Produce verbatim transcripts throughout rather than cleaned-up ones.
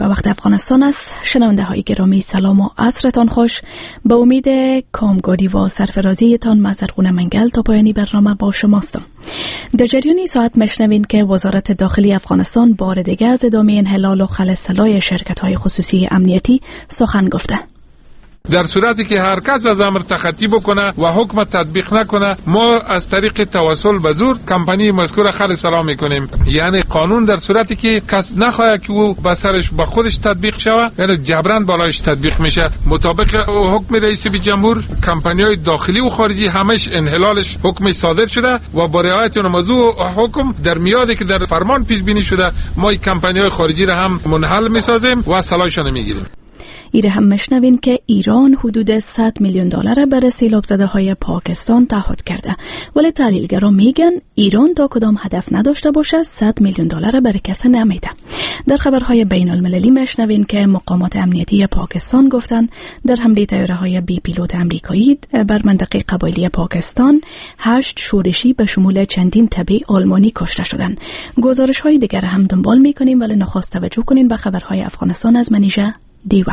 وقت افغانستان است. شنونده های گرامی سلام و عصرتان خوش. به امید کامگادی و سرفرازیتان مزرقون منگل تا پایانی برنامه با شماستم. در جریان ساعت مشنوین که وزارت داخلی افغانستان بار دیگه از ادامه انحلال و خلسلای شرکت های خصوصی امنیتی سخن گفته. در صورتی که هر کس از امر تخطی بکنه و حکم تطبیق نکنه، ما از طریق توسل به زور کمپانی مذکور خلسلا میکنیم. یعنی قانون در صورتی که کس نخواهد که او به سرش به خودش تطبیق شود، یعنی جبران بالایش تطبیق میشه. مطابق حکم رئیس جمهور، کمپانی‌های داخلی و خارجی همش انحلالش حکم صادر شده و با رعایت اون موضوع حکم در میادی که در فرمان پیش بینی شده، ما کمپانی‌های خارجی را هم منحل میسازیم و صلاحشون میگیریم. ایره هم مشنوین که ایران حدود صد میلیون دلار برای سیلاب زده های پاکستان تعهد کرده، ولی تحلیلگران میگن ایران تا کدام هدف نداشته باشه صد میلیون دلار برای کسی نمیده. در خبرهای بین المللی مشنوین که مقامات امنیتی پاکستان گفتن در حمله طیاره های بی پیلوت امریکایی بر منطقه قبایلی پاکستان هشت شورشی به شمول چندین تبع آلمانی کشته شدند. گزارش های دیگر هم دنبال میکنیم، ولی نخواست توجه کنین به خبرهای افغانستان از منیژه دیوه.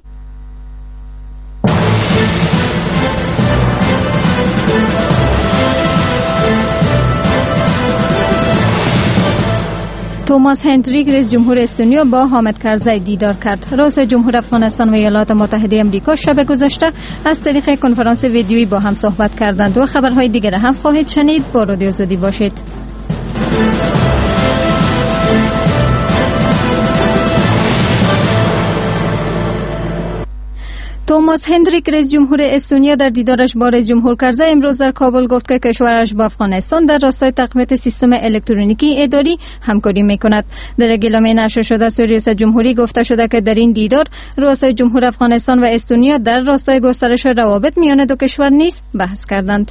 توماس هندریک رئیس جمهور استونیا با حامد کرزی دیدار کرد. رئیس جمهور افغانستان و ایالات متحده آمریکا شب گذشته از طریق کنفرانس ویدیویی با هم صحبت کردند و خبرهای دیگر هم خواهید شنید. با رادیو آزادی باشید. توماس هندریک رئیس جمهور استونیا در دیدارش با رئیس جمهور کرزی امروز در کابل گفت که کشورش با افغانستان در راستای تقویت سیستم الکترونیکی اداری همکاری میکند. در اعلامیه نشر شده از رئیس جمهوری گفته شده که در این دیدار رؤسای جمهور افغانستان و استونیا در راستای گسترش روابط میان دو کشور نیز بحث کردند.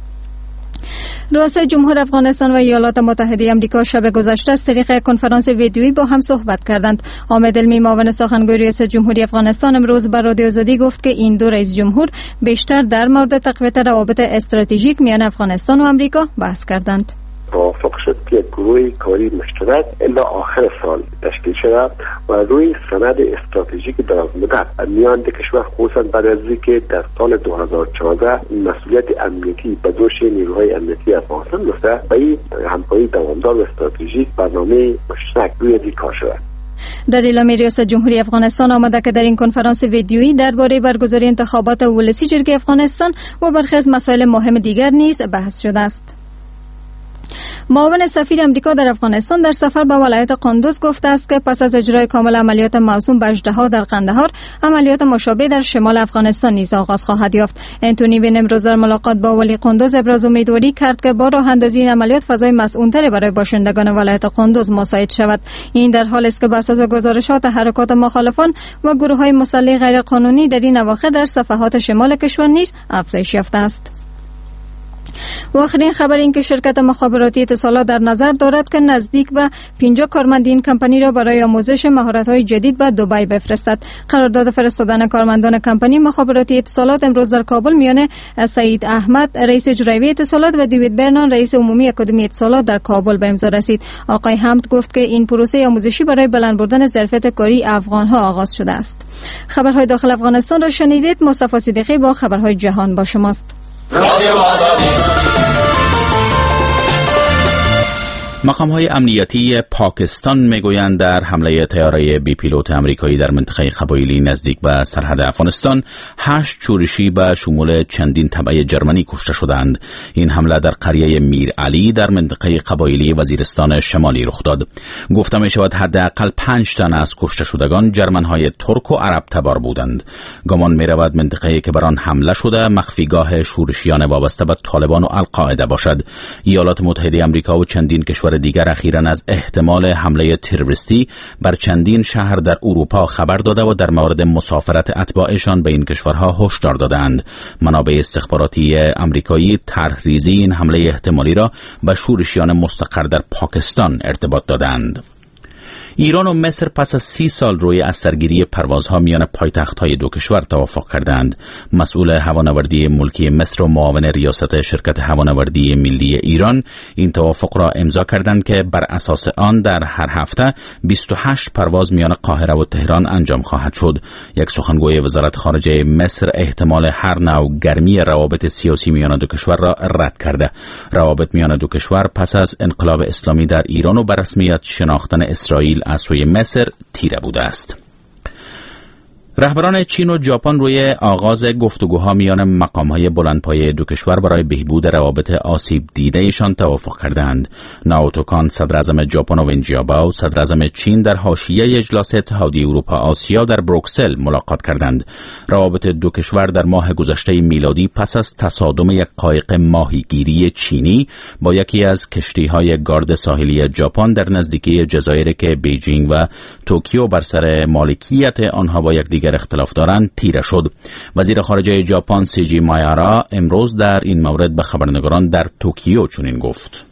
رئیس جمهور افغانستان و ایالات متحده آمریکا شب گذشته از طریق کنفرانس ویدیویی با هم صحبت کردند. حامد علمی معاون سخنگوی رئیس جمهوری افغانستان امروز به رادیو آزادی گفت که این دو رئیس جمهور بیشتر در مورد تقویت روابط استراتژیک میان افغانستان و آمریکا بحث کردند. توافق شد که گروه کاری مشترک الا آخر سال تشکیل شده و روی سند استراتژیک درازمدت میان دو کشور، خصوصا بعد از اینکه در سال دو هزار و چهارده مسئولیت امنیتی به دوش نیروهای امنیتی افغانستان گرفته و این همکاری دوامدار و استراتژیک برنامه مشترک روی این کار شده. در اعلامیه رئیس جمهوری افغانستان آمده که در این کنفرانس ویدیویی درباره برگزاری انتخابات ولسی جرگه افغانستان و برخی از مسائل مهم دیگر نیز بحث شده است. معاون سفیر امریکا در افغانستان در سفر به ولایت قندوز گفته است که پس از اجرای کامل عملیات موسوم به اژدها در قندهار، عملیات مشابه در شمال افغانستان نیز آغاز خواهد یافت. انتونی بلینکن امروز در ملاقات با ولی قندوز ابراز امیدواری کرد که با راه اندازی این عملیات فضای مسئول‌تری برای باشندگان ولایت قندوز مساعد شود. این در حالی است که بر اساس گزارشات حرکات مخالفان و گروه‌های مسلح غیرقانونی در این اواخر در صفحات شمال کشور نیز افزایش یافته است. و آخرین خبر این که شرکت مخابراتی اتصالات در نظر دارد که نزدیک به پنجاه کارمند این کمپانی را برای آموزش مهارت‌های جدید به دبی بفرستد. قرارداد فرستادن کارمندان کمپانی مخابراتی اتصالات امروز در کابل میان سعید احمد رئیس اجرایی اتصالات و دیوید برنان رئیس عمومی اکادمی اتصالات در کابل به امضا رسید. آقای حمد گفت که این پروسه آموزشی برای بلند بردن ظرفیت کاری افغان‌ها آغاز شده است. خبرهای داخل افغانستان را شنیدید. مصطفی صدیقی با خبرهای جهان با شماست. رادیو آزادی. مقام‌های امنیتی پاکستان میگویند در حمله طیاره بی پیلوت امریکایی در منطقه قبایلی نزدیک به سرحد افغانستان هشت شورشی به شمول چندین تبع جرمنی کشته شدند. این حمله در قریه میر علی در منطقه قبایلی وزیرستان شمالی رخ داد. گفته می شود حداقل پنج تن از کشته شدگان جرمن‌های ترک و عرب تبار بودند. گمان می رود منطقه‌ای که بر آن حمله شده مخفیگاه شورشیان وابسته به طالبان و القاعده باشد. ایالات متحده آمریکا و چندین کشور دیگر اخیراً از احتمال حمله تروریستی بر چندین شهر در اروپا خبر داده و در مورد مسافرت اتباعشان به این کشورها هشدار دادند. منابع استخباراتی آمریکایی طرح‌ریزی این حمله احتمالی را به شورشیان مستقر در پاکستان ارتباط دادند. ایران و مصر پس از سی سال روی از سرگیری پروازها میان پایتخت‌های دو کشور توافق کردند. مسئول هوانوردی ملکی مصر و معاون ریاست شرکت هوانوردی ملی ایران این توافق را امضا کردند که بر اساس آن در هر هفته بیست و هشت پرواز میان قاهره و تهران انجام خواهد شد. یک سخنگوی وزارت خارجه مصر احتمال هر نوع گرمی روابط سیاسی میان دو کشور را رد کرده. روابط میان دو کشور پس از انقلاب اسلامی در ایران و به رسمیت شناختن اسرائیل از سوی مصر تیره بوده است. رهبران چین و ژاپن روی آغاز گفتگوها میان مقام‌های بلندپایه دو کشور برای بهبود روابط آسیب دیده‌شان توافق کردند. ناوتو کان صدر اعظم ژاپن و ون جیابائو صدر اعظم چین در حاشیه اجلاس اتحادیه اروپا آسیا در بروکسل ملاقات کردند. روابط دو کشور در ماه گذشته میلادی پس از تصادم یک قایق ماهیگیری چینی با یکی از کشتی‌های گارد ساحلی ژاپن در نزدیکی جزایر که بیجینگ و توکیو بر سر مالکیت آنها با یکدیگر اختلاف دارند تیره شد. وزیر خارجه ژاپن سیجی مایارا امروز در این مورد به خبرنگاران در توکیو چنین گفت: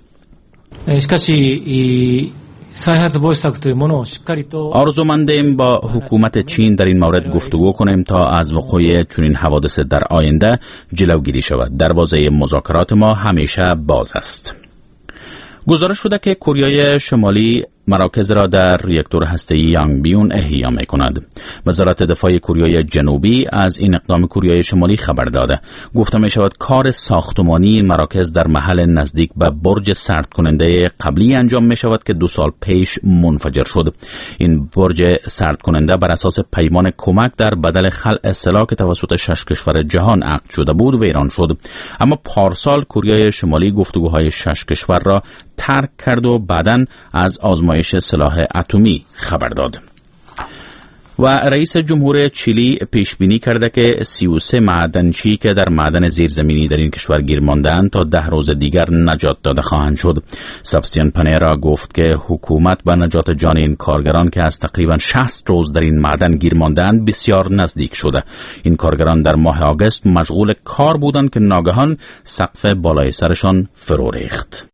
آرزومندیم با حکومت چین در این مورد گفتگو کنیم تا از وقوع چنین حوادث در آینده جلوگیری شود. دروازه مذاکرات ما همیشه باز است. گزارش شده که کره شمالی مراکز را در ریاکتور هسته‌ای یانگبیون احیا می‌کند. وزارت دفاع کره جنوبی از این اقدام کره شمالی خبر داده. گفته می‌شود کار ساختمانی این مراکز در محل نزدیک به برج سرد کننده قبلی انجام می‌شود که دو سال پیش منفجر شد. این برج سرد کننده بر اساس پیمان کمک در بدل خلع سلاح که توسط شش کشور جهان عقد شده بود ویران شد. اما پارسال کره شمالی گفتگوهای شش کشور را ترک کرد و بعداً از آزمایش سلاح اتمی خبر داد. و رئیس جمهور چیلی پیش بینی کرده که سی و سه معدنچی که در معدن زیرزمینی در این کشور گیر مانده‌اند تا ده روز دیگر نجات داده خواهند شد. سبستیان پنیرا گفت که حکومت به نجات جان این کارگران که از تقریباً شصت روز در این معدن گیر مانده‌اند بسیار نزدیک شده. این کارگران در ماه آگوست مشغول کار بودند که ناگهان سقف بالای سرشان فرو ریخت.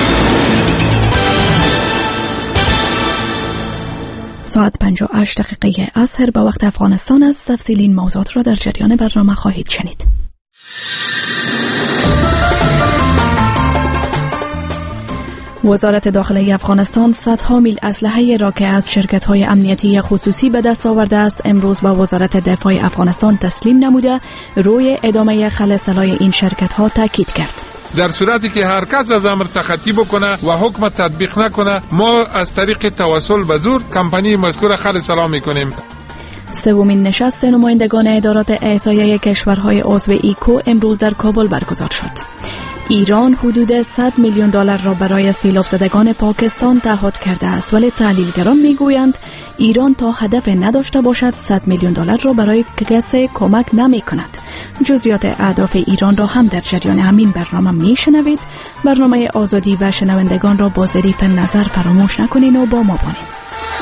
ساعت پنجاه و هشت دقیقه عصر به وقت افغانستان است. تفصیل این موضوعات را در جریان برنامه خواهید شنید. وزارت داخلی افغانستان صدها میل اسلحه را که از شرکت‌های امنیتی خصوصی به دست آورده است امروز به وزارت دفاع افغانستان تسلیم نموده روی ادامه خلع سلاح این شرکت‌ها تاکید کرد. در صورتی که هر کس از امر تخطی بکنه و حکم تطبیق نکنه ما از طریق تواصل به زور کمپانی مذکور خلع سلاح میکنیم. سومین نشست نمایندگان ادارات احصایه کشورهای عضو ایکو امروز در کابل برگزار شد. ایران حدود صد میلیون دلار را برای سیلاب زدگان پاکستان تعهد کرده است، ولی تحلیلگران میگویند ایران تا هدف نداشته باشد صد میلیون دلار را برای کسی کمک نمی کند. جزئیات اهداف ایران را هم در جریان همین برنامه میشنوید. برنامه آزادی و شنوندگان را با ظریف نظر فراموش نکنین و با ما باشید.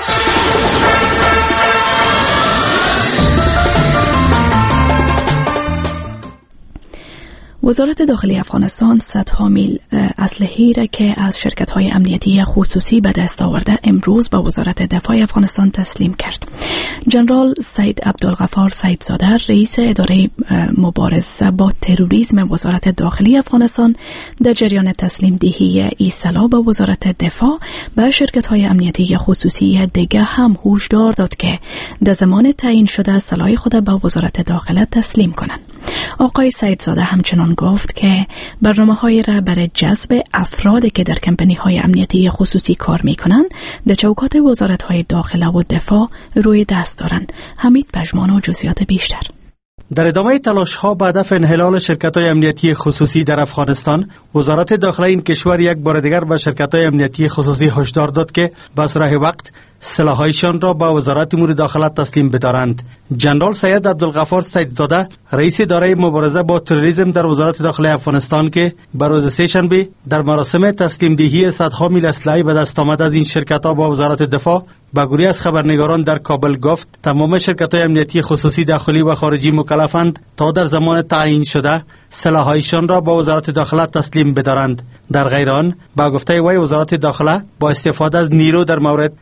وزارت داخلی افغانستان صدها میل اسلحه‌ای را که از شرکت‌های امنیتی خصوصی به دست آورده امروز به وزارت دفاع افغانستان تسلیم کرد. جنرال سید عبدالغفار سیدزاده رئیس اداره مبارزه با تروریسم وزارت داخلی افغانستان در جریان تسلیم دهی این سلاح به وزارت دفاع به شرکت‌های امنیتی خصوصی دیگر هم هشدار داد که در زمان تعیین شده سلاح خود به وزارت داخله تسلیم کنند. آقای سیدزاده همچنان گفت که برنامه‌های را برای جذب افرادی که در کمپانی‌های امنیتی خصوصی کار می‌کنند در چوکات وزارت‌های داخله و دفاع روی دست دارند. حمید پژمان و جزئیات بیشتر. در ادامه تلاش‌ها به هدف انحلال شرکت‌های امنیتی خصوصی در افغانستان، وزارت داخله این کشور یک بار دیگر به شرکت‌های امنیتی خصوصی هشدار داد که به اسرع وقت سلاح‌هایشان را به وزارت امور داخله تسلیم بدارند. جنرال سید عبدالغفار سیدزاده رئیس اداره مبارزه با تروریسم در وزارت داخله افغانستان که به روز سه‌شنبه در مراسم تسلیم دهی صدها میل اسلحه به دست آمد از این شرکت‌ها با وزارت دفاع به گروهی از خبرنگاران در کابل گفت تمام شرکت‌های امنیتی خصوصی داخلی و خارجی مکلفند تا در زمان تعیین شده سلاح‌هایشان را با وزارت داخله تسلیم بدارند. در غیر آن با گفته وی وزارت داخله با استفاده از نیرو در مورد حمل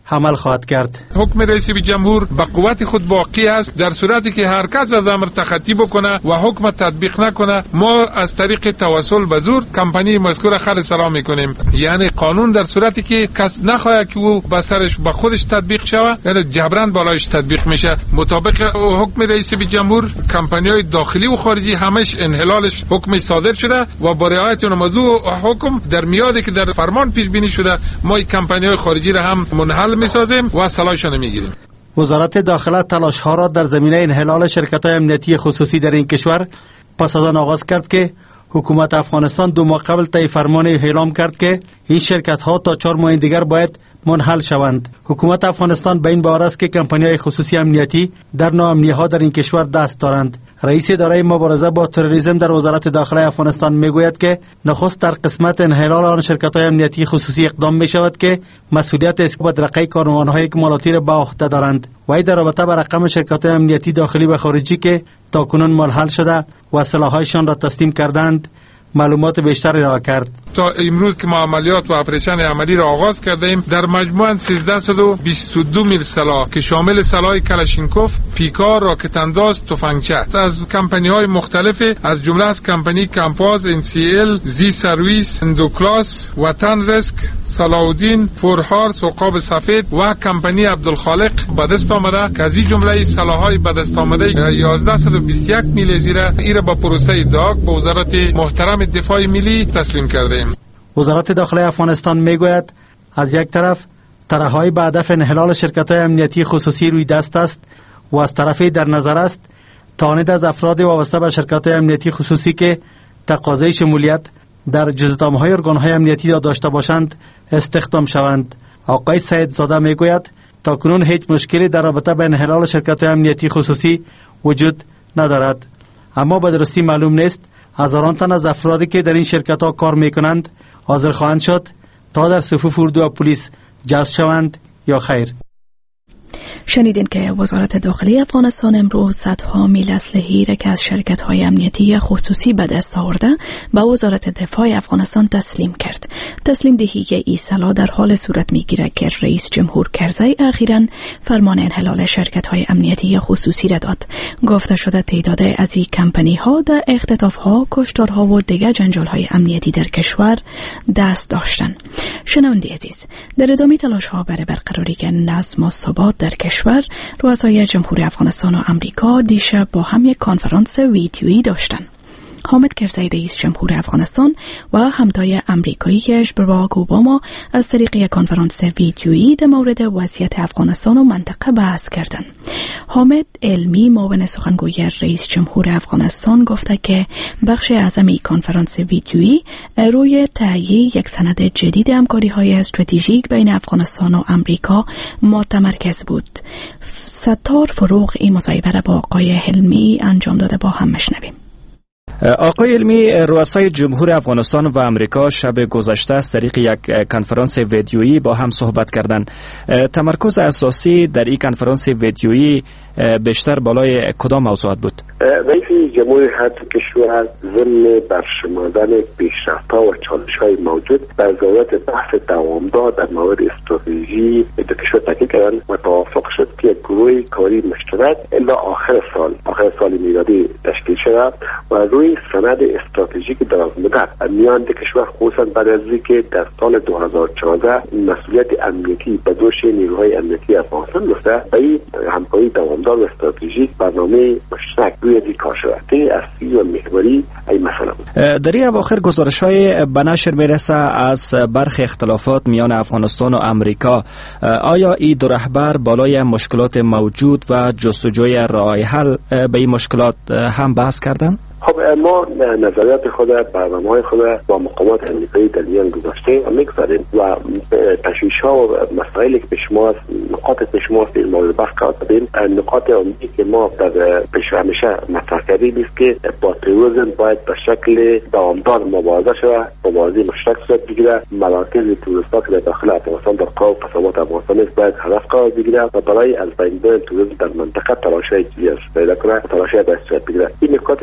خواهد کرد. حکم رئیس جمهور به قوت خود باقی است. در صورتی که هر کس از امر تخطی بکنه و حکم تطبیق نکنه، ما از طریق توسل به زور کمپانی مذکور خل سلام میکنیم. یعنی قانون در صورتی که کس نخواهد که او به سرش به خودش تطبیق شود، یعنی جبران بالایش تطبیق میشه. مطابق حکم رئیس جمهور کمپانی‌های داخلی و خارجی همش انحلالش حکم صادر شده و با رعایت اون موضوع حکم در میادی که در فرمان پیش بینی شده، ما کمپانی‌های خارجی را هم منحل میسازیم و صلاحشون میگیریم. وزارت داخله تلاش ها را در زمینه انحلال شرکت‌های امنیتی خصوصی در این کشور پس از آن آغاز کرد که حکومت افغانستان دو ماه قبل طی فرمان اعلام کرد که این شرکت ها تا چهار ماه دیگر باید منحل شوند. حکومت افغانستان به این باور است که کمپانی‌های خصوصی امنیتی در ناامنی‌ها در این کشور دست دارند. رئیس اداره مبارزه با تروریسم در وزارت داخله افغانستان میگوید که نخست در قسمت انحلال آن شرکت‌های امنیتی خصوصی اقدام می‌شود که مسئولیت اثبات رقی کاروان‌های اکمالاتی را به عهده دارند. وی در رابطه با رقم شرکت‌های امنیتی داخلی و خارجی که تاکنون منحل شده و سلاح‌هایشان را تسلیم کردند معلومات بیشتر ارائه کرد. تا امروز که ما عملیات و اپریشن عملی را آغاز کردیم، در مجموع سیزده و بیست و دو میل سلاح که شامل سلاح کلاشینکوف، پیکار، راکت انداز، تفنگچه از کمپانی‌های مختلف از جمله از کمپانی کمپاز، ان سی ال، زی سرویس، اندوکلاس، وطن ریسک، صلاح‌الدین، فورهارس، عقاب سفید و کمپانی عبدالخالق به دست آمده که از این جمله سلاح‌های به دست آمده یازده و بیست و یک میل زیره ایره با پروسه داگ به وزارت محترم دفاع ملی تسلیم کردیم. وزارت داخله افغانستان میگوید از یک طرف طرح‌های به هدف انحلال شرکت‌های امنیتی خصوصی روی دست است و از طرفی در نظر است تانید از افراد وابسته به شرکت‌های امنیتی خصوصی که تقاضای شمولیت در جزئیات‌های ارگان‌های امنیتی را داشته باشند استخدام شوند. آقای سید زاده میگوید تاکنون هیچ مشکلی در رابطه با انحلال شرکت‌های امنیتی خصوصی وجود ندارد، اما به درستی معلوم نیست هزاران تن از افرادی که در این شرکت‌ها کار می‌کنند حاضر خواهند شد تا در صفوف اردو و پلیس جذب شوند یا خیر. شنیدین که وزارت داخلی افغانستان امروز صدها میل اسلحه‌ای را که از شرکت‌های امنیتی خصوصی به دست آورده به وزارت دفاع افغانستان تسلیم کرد. تسلیم دهی این سلاح در حال صورت می‌گیرد که رئیس جمهور کرزی اخیراً فرمان انحلال شرکت‌های امنیتی خصوصی را داد. گفته شده تعداد از این کمپانی‌ها در اختطاف‌ها، کشتارها و دیگر جنجال‌های امنیتی در کشور دست داشتند. شنونده عزیز، در ادامه تلاش‌ها برای برقراری نظم و ثبات در کشور، رؤسای جمهوری افغانستان و امریکا دیشب با هم یک کنفرانس ویدیویی داشتند. حامد کرزی رئیس جمهور افغانستان و همتای امریکاییش باراک اوباما از طریق یک کنفرانس ویدیویی در مورد وضعیت افغانستان و منطقه بحث کردند. حامد علمی معاون سخنگوی رئیس جمهور افغانستان گفته که بخش اعظم این کنفرانس ویدیویی روی تهیه یک سند جدید همکاری‌های استراتژیک بین افغانستان و امریکا متمرکز بود. ستار فروغ این مصاحبه را با آقای علمی انجام داده، با هم مشنویم. آقای علمی، رؤسای جمهور افغانستان و امریکا شب گذشته از طریق یک کنفرانس ویدیویی با هم صحبت کردند. تمرکز اساسی در این کنفرانس ویدیویی بیشتر بالای کدام موضوعات بود؟ رئیس جمهور هر کشور ضمن برشمردن پیشرفت‌ها و چالش‌های موجود بر ضرورت بحث دوامدار در مورد استراتژی در کشور تاکید کردند و توافق شد که گروه کاری مشترک الی آخر سال آخر سال میلادی تشکیل شود و روی سند استراتژیک درازمدت میان دو کشور، خصوصا بعد از اینکه در سال دو هزار و چهارده مسئولیت امنیتی به دوش نیروهای امنیتی افغانستان گرفته، به این همکاری دوامدار و استراتژیک برنامه مشترک روی این کار شده. این اصلی و محوری این مسئله بود. در این اواخر گزارش‌های به نشر میرسه از برخی اختلافات میان افغانستان و امریکا. آیا این دو رهبر بالای مشکلات موجود و جستجوی راه حل به این مشکلات هم بحث کردند؟ خب ما نظریات خود، برنامه‌های خود با مقامات امریکایی در میان گذاشتیم و میگذاریم و تشویش‌ها و مسائلی که پیش ما نقاط پیش ما در مورد بحث کردیم. نقاط عمده که ما در پیش همیشه مطرح کردیم است که با تروریسم باید به شکل دوامدار مبارزه شود، مبارزه مشترک صورت بگیره. مراکز تروریستا که در داخل افغانستان در قاب قسمات افغانستان است باید هدف قرار بگیره و برای از بین بردن تروریسم در منطقه تلاش‌های جدی پیدا کنه، تلاش‌های به صورت بگیره. این نکات است که ما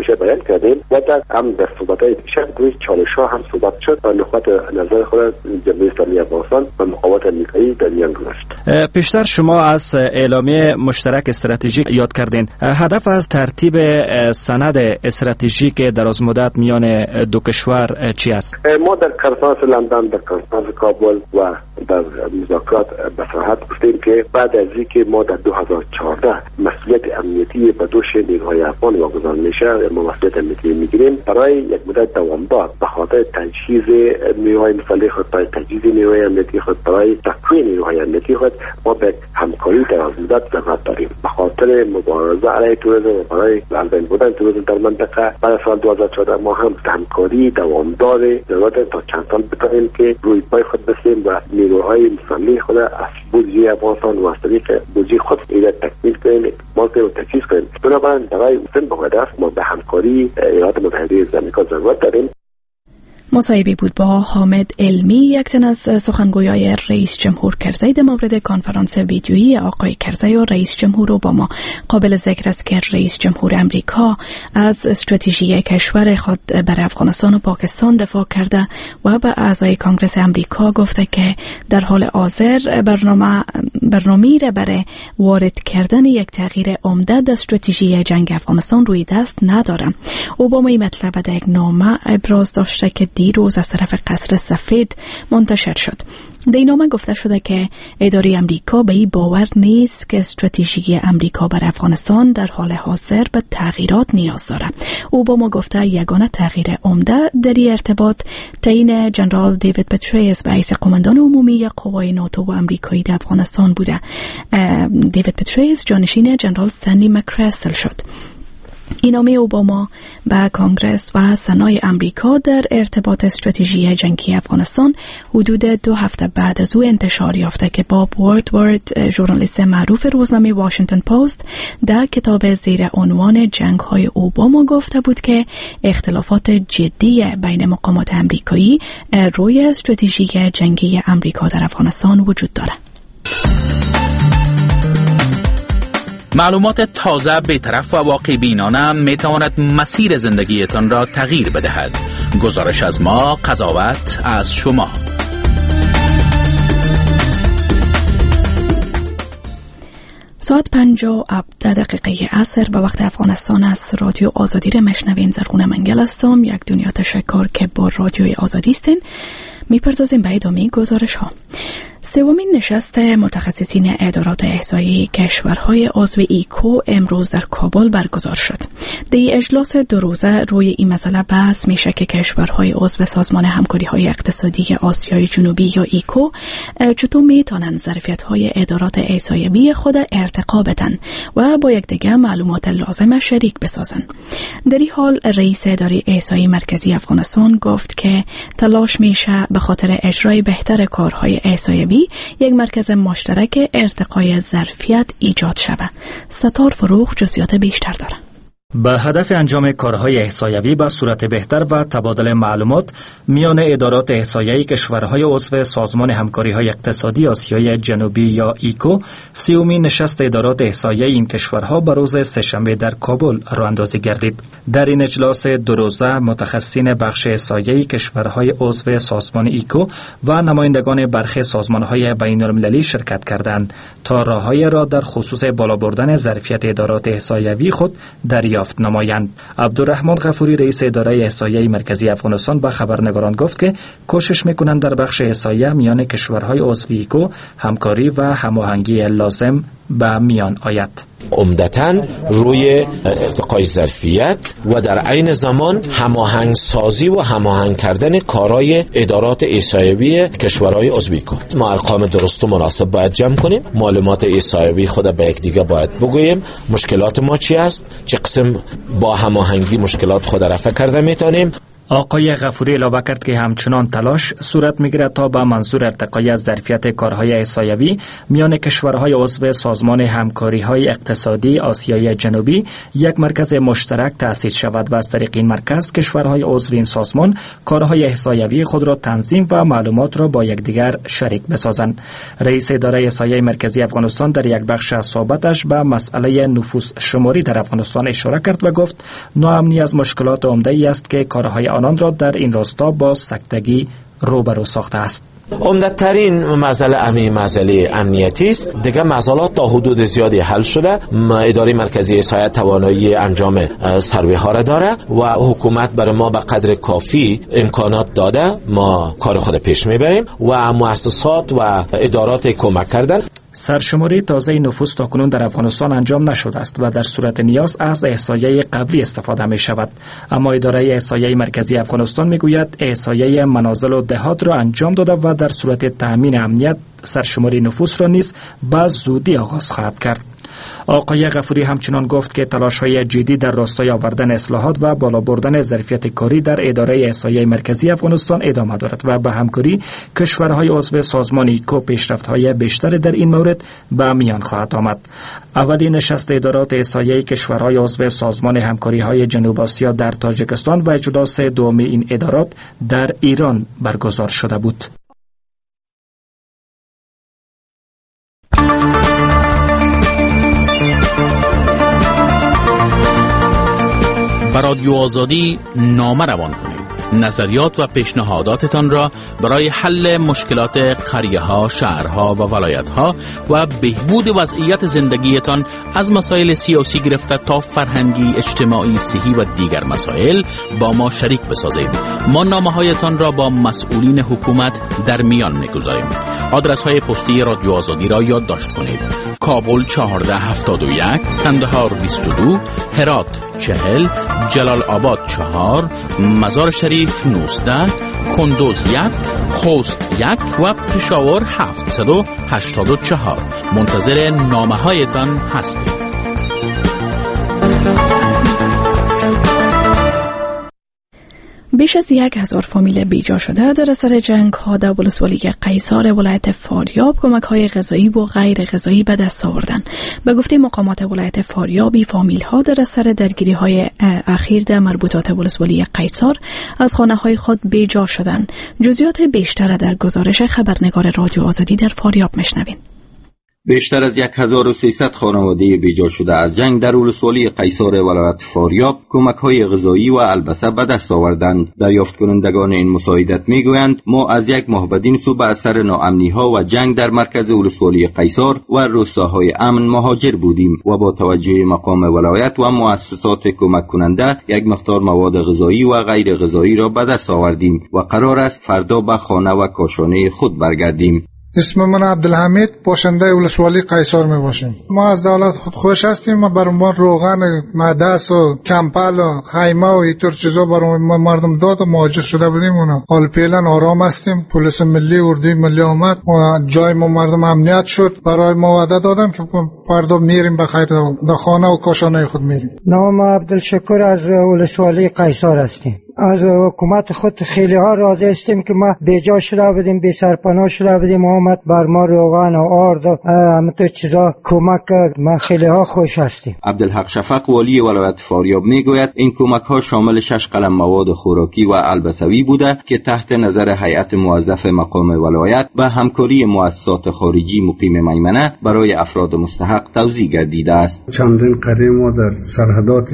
گوشه بیان کردیم و در هم در صحبت‌های دیشب روی چالش‌ها هم صحبت شد و نقاط نظر خود جمهوری اسلامی افغانستان و مقامات آمریکایی در میان گذاشت. پیشتر شما از اعلامیه مشترک استراتژیک یاد کردین. هدف از ترتیب سند استراتژیک دراز مدت میان دو کشور چی است؟ ما در کنفرانس لندن، در کنفرانس کابل و در مذاکرات به صراحت گفتیم که بعد از اینکه ما در دو هزار و چهارده مسئولیت امنیتی به دوش نیروهای افغان واگذار میشه، ما مسئولیت امنیتی میگیریم برای یک مدت دوامدار به خاطر تجهیز نیروهای مسلح خود، برای تجهیز نیروهای امنیتی خود، برای تقویت نیروهای امنیتی خود ما به همکاری دراز مدت ضرورت داریم. به خاطر مبارزه علیه تروریسم و برای البته بودن تروریسم در منطقه بعد سال دو هزار و چهارده ما هم همکاری دوامدار ضرورت تا چند سال بتوانیم که روی پای خود بسیم و نیروهای مسلح خود از بودجه افغانستان و از طریق بودجه خود ایراد تکمیل کنیم، ما رو تجهیز کنیم. بنابراین برای اون به هدف ما به همکاری ایالات متحده آمریکا ضرورت داریم. مصاحبه بود با حامد علمی، یک تن از سخنگویای رئیس جمهور کرزی در مورد کنفرانس ویدیویی آقای کرزی و رئیس جمهور اوباما. قابل ذکر است که رئیس جمهور امریکا از استراتژی کشور خود برای افغانستان و پاکستان دفاع کرده و به اعضای کنگره امریکا گفته که در حال حاضر برنامه برنامه‌ای را برای وارد کردن یک تغییر عمده در استراتژی جنگ افغانستان روی دست نداره. اوباما این مطلب در یک نامه ابراز داشته که دیروز از طرف قصر سفید منتشر شد. در این نامه گفته شده که اداره امریکا به این باور نیست که استراتژی امریکا بر افغانستان در حال حاضر به تغییرات نیاز داره. اوباما گفته یگانه تغییر عمده در این ارتباط تعیین جنرال دیوید پتریس به حیث قماندان عمومی قوای ناتو و امریکایی در افغانستان بوده. دیوید پتریس جانشین جنرال استنلی مکرستل شد. این نامه اوباما به کنگرس و سنای امریکا در ارتباط استراتژی جنگی افغانستان حدود دو هفته بعد از او انتشار یافته که باب وردورد، ژورنالیست معروف روزنامه واشنگتن پست، در کتاب زیر عنوان جنگ‌های اوباما گفته بود که اختلافات جدی بین مقامات امریکایی روی استراتژی جنگی امریکا در افغانستان وجود دارد. معلومات تازه، بی‌طرف و واقع بینانه می تواند مسیر زندگیتان را تغییر بدهد. گزارش از ما، قضاوت از شما. ساعت پنج و هفده دقیقه عصر به وقت افغانستان از رادیو آزادی را مشنوین. زرغون منگل هستم. یک دنیا تشکر که با رادیوی آزادی استین. میپردازیم به ادامه گزارش ها. سومین نشست متخصصین ادارات احصایی کشورهای عضو ایکو امروز در کابل برگزار شد. در اجلاس دو روزه روی این مسئله بحث میشه که کشورهای عضو سازمان همکاری‌های اقتصادی آسیای جنوبی یا ایکو چطور میتونن ظرفیت‌های ادارات احصایی خود ارتقا بدن و با یکدیگر معلومات لازم شریک بسازن. در این حال رئیس اداره احصایی مرکزی افغانستان گفت که تلاش میشه به خاطر اجرای بهتر کارهای احصایی یک مرکز مشترک ارتقای ظرفیت ایجاد شود. ستار فروغ جزئیات بیشتر داره. به هدف انجام کارهای احصایوی به صورت بهتر و تبادل معلومات میان ادارات احصایی کشورهای عضو سازمان همکاری‌های اقتصادی آسیای جنوبی یا ایکو، سیومین نشست ادارات احصایی این کشورها به روز سه‌شنبه در کابل راه اندازی گردید. در این اجلاس دو روزه متخصصین بخش احصایی کشورهای عضو سازمان ایکو و نمایندگان برخی سازمان‌های بین‌المللی شرکت کردند تا راه‌های را در خصوص بالا بردن ظرفیت ادارات احصایوی خود دریافت نمایند. عبدالرحمن غفوری رئیس اداره احصایی مرکزی افغانستان به خبرنگاران گفت که کوشش میکنند در بخش احصایی میان کشورهای عضو ایکو همکاری و هماهنگی لازم به میان آید. عمدتاً روی ارتقای ظرفیت و در عین زمان هماهنگ سازی و هماهنگ کردن کارهای ادارات احصایوی کشورهای عضو ایکو. ما ارقام درست و مناسب باید جمع کنیم، معلومات احصایوی خود به یکدیگر باید بگوییم، مشکلات ما چی است، چه قسم با هماهنگی مشکلات خود رفع کرده میتونیم. آقای غفوری اعلام کرد که همچنان تلاش صورت میگیرد تا به منظور ارتقای از ظرفیت کارهای احصایوی میان کشورهای عضو سازمان همکاری‌های اقتصادی آسیای جنوبی یک مرکز مشترک تأسیس شود و از طریق این مرکز کشورهای عضو این سازمان کارهای احصایوی خود را تنظیم و معلومات را با یکدیگر شریک بسازند. رئیس اداره احصایه مرکزی افغانستان در یک بخش از صحبتش به مسئله نفوس شماری در افغانستان اشاره کرد و گفت ناامنی از مشکلات عمده‌ای است که کارهای آنان را در این راستا با سکتگی روبرو ساخته است. عمدترین مسئله امی مسئله امنیتی است. دیگه مسئلات تا حدود زیادی حل شده. اداره مرکزی احصایه توانایی انجام سروی ها را داره و حکومت برای ما به قدر کافی امکانات داده. ما کار خود پیش میبریم و مؤسسات و ادارات کمک کردن. سرشماری تازه نفوس تاکنون در افغانستان انجام نشده است و در صورت نیاز از احصایه قبلی استفاده می شود. اما اداره احصایه مرکزی افغانستان می گوید احصایه منازل و دهات را انجام داده و در صورت تأمین امنیت سرشماری نفوس را نیز به زودی آغاز خواهد کرد. آقای غفوری همچنان گفت که تلاش‌های جدی در راستای آوردن اصلاحات و بالا بردن ظرفیت کاری در اداره احصایه مرکزی افغانستان ادامه دارد و به همکاری کشورهای عضو سازمان ایکو پیشرفت‌های بیشتر در این مورد به میان خواهد آمد. اولین نشست ادارات احصایه کشورهای عضو سازمان همکاری‌های جنوب آسیا در تاجیکستان و اجلاس دوم این ادارات در ایران برگزار شده بود. به رادیو آزادی نامه روان کنید. نظریات و پیشنهاداتتان را برای حل مشکلات قریه‌ها، شهرها و ولایت‌ها و بهبود وضعیت زندگیتان از مسائل سیاسی گرفته تا فرهنگی، اجتماعی، صحی و دیگر مسائل با ما شریک بسازید. ما نامه‌هایتان را با مسئولین حکومت در میان می‌گذاریم. آدرس‌های پستی رادیو آزادی را یادداشت کنید. کابل چهارده هفتاد و یک، کندهار بیست و دو، هرات چهل، جلال آباد چهار، مزار شریف نوزده، کندوز یک، خوست یک و پشاور هفتصد و هشتاد و چهار. منتظر نامه هایتان هستیم. بیش از یک هزار فامیل بیجا شده در اثر جنگ ها در ولسوالی قیصار ولایت فاریاب کمک های غذایی و غیر غذایی به دست آوردن. به گفته مقامات ولایت فاریاب، فامیل ها در اثر درگیری های اخیر در مربوطات ولسوالی قیصار از خانه های خود بیجا شدند. جزئیات بیشتر در گزارش خبرنگار رادیو آزادی در فاریاب میشنوین. بیشتر از یک هزار و سیصد خانواده بیجا شده از جنگ در ولسوالی قیصار ولایت فاریاب کمک‌های غذایی و البسه به دست آوردند. دریافت کنندگان این مساعدت میگویند ما از یک ماه بدین سو به اثر ناامنی‌ها و جنگ در مرکز ولسوالی قیصار و روستاهای امن مهاجر بودیم و با توجه مقام ولایت و مؤسسات کمک کننده یک مقدار مواد غذایی و غیر غذایی را به دست آوردیم و قرار است فردا به خانه و کاشانه خود برگردیم. اسم من عبدالحمید، باشنده ولسوالی قیصار می باشیم. ما از دولت خود خوش هستیم. ما بر ما روغن مدرس و کمپل و خیمه و اینطور چیزا بر ما مردم داد و مهاجر شده بودیم. اونا حال فعلا آرام هستیم. پلیس ملی، اردوی ملی آمد و جای ما مردم امنیت شد. برای ما وعده دادن که فردا میریم به خیر به خانه و کاشانه خود میریم. نام عبدالشکر از ولسوالی قیصار هستیم. از حکومت خود خیلی ها راضی هستیم که ما بیجا شده بودیم، بی سرپناه شده بودیم، آمد بر ما روغن و آرد و همه چیزا کمک کرد. ما خیلی ها خوش هستیم. عبدالحق شفق والی ولایت فاریاب میگوید این کمک ها شامل شش قلم مواد خوراکی و البسوی بوده که تحت نظر هیئت موظف مقام ولایت به همکاری مؤسسات خارجی مقیم میمنه برای افراد مستحق توزیع گردیده است. چندین قریه ما در سرحدات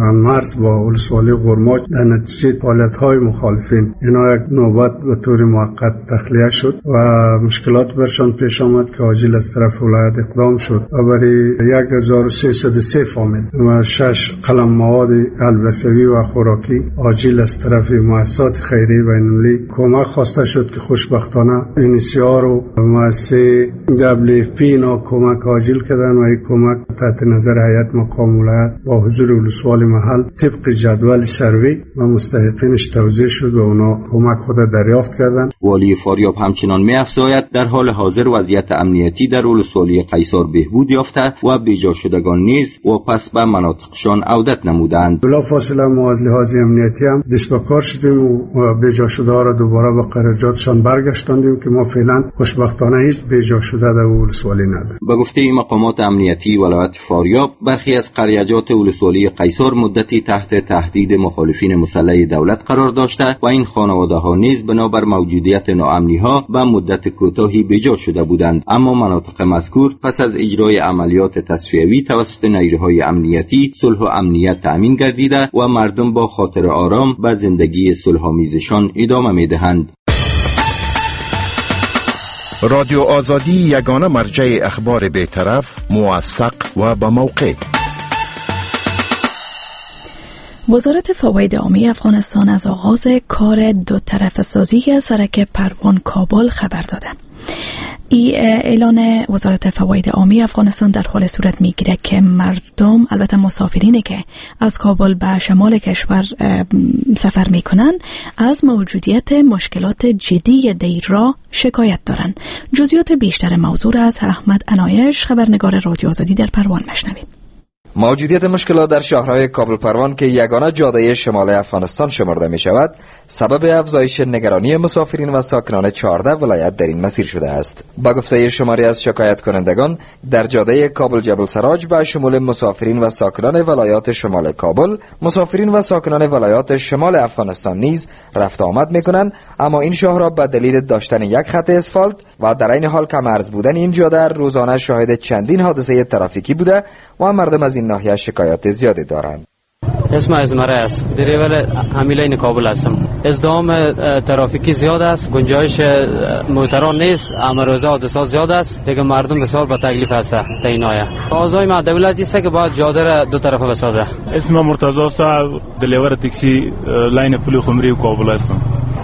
مرز با ولسوالی قرماج در نتیجه حالتهای مخالفین اینا یک نوبت به طور موقت تخلیه شد و مشکلات برشان پیش آمد که عاجل از طرف ولایت اقدام شد و برای یک هزار و سیصد و سه فامیل و شش قلم مواد البسوی و خوراکی عاجل از طرف مؤسسات خیریه بین‌المللی کمک خواسته شد که خوشبختانه انیسیار و مؤسسه دبلیو اف پی اینا کمک عاجل کردن و این کمک تحت نظر هیئت مقام ولایت با حضور ولسوالی محل طبق جدول سروی و مست مستحقینش توزیع شد و اونا کمک خود دریافت کردند. والی فاریاب همچنان می‌افزاید در حال حاضر وضعیت امنیتی در ولسوالی قیصار بهبود یافته و بیجا شدگان نیز و پس به مناطقشان عودت نمودند. بلافاصله ما از لحاظ امنیتی هم دست به کار شدیم و بیجا شده ها را دوباره به قرارجاتشان برگشتاندیم که ما فعلا خوشبختانه هیچ بیجا شده در ولسوالی نداریم. به گفته مقامات امنیتی ولایت فاریاب، برخی از قریجات ولسوالی قیصار مدتی تحت تهدید مخالفین مسلح دولت قرار داشته و این خانواده ها نیز بنابر موجودیت ناامنی ها به مدت کوتاهی بیجا شده بودند، اما مناطق مذکور پس از اجرای عملیات تصفیوی توسط نیروهای امنیتی صلح و امنیت تأمین گردیده و مردم با خاطر آرام به زندگی صلح‌آمیزشان ادامه می‌دهند. رادیو آزادی یگانه مرجع اخبار بی‌طرف، موثق و با موقع. وزارت فواید عامه افغانستان از آغاز کار دو طرفه سازی سرک پروان کابل خبر داده. ای اعلان وزارت فواید عامه افغانستان در حال صورت میگیره که مردم، البته مسافرینی که از کابل به شمال کشور سفر میکنن، از موجودیت مشکلات جدی در راه شکایت دارن. جزئیات بیشتر موضوع از احمد عنایش، خبرنگار رادیو آزادی در پروان، میشنویم. موجودیت مشکلات در شهرهای کابل پروان که یگانه جاده شمال افغانستان شمرده می شود، سبب افزایش نگرانی مسافرین و ساکنان چهارده ولایت در این مسیر شده است. با گفته شماری از شکایت کنندگان، در جاده کابل جبل سراج به شمول مسافرین و ساکنان ولایات شمال کابل، مسافرین و ساکنان ولایات شمال افغانستان نیز رفت آمد می کنند، اما این شهرها به دلیل داشتن یک خط اسفالت و در این حال کم عرض بودن این جاده روزانه شاهد چندین حادثه ترافیکی بوده و مردم از این ناحیه شکایت زیادی دارند. اسم ازمره است، دریور حاملین کابل هستم. ازدحام ترافیکی زیاد است، گنجایش موتران نیست، امروزه حادثات زیاد است، دیگه مردم بسیار با تکلیف هست در این ناحیه. آزای ما دولت است که باید جاده را دو طرفه بسازه. اسم مرتضی است، دلیور تاکسی لاین پل خمری کابل هستم.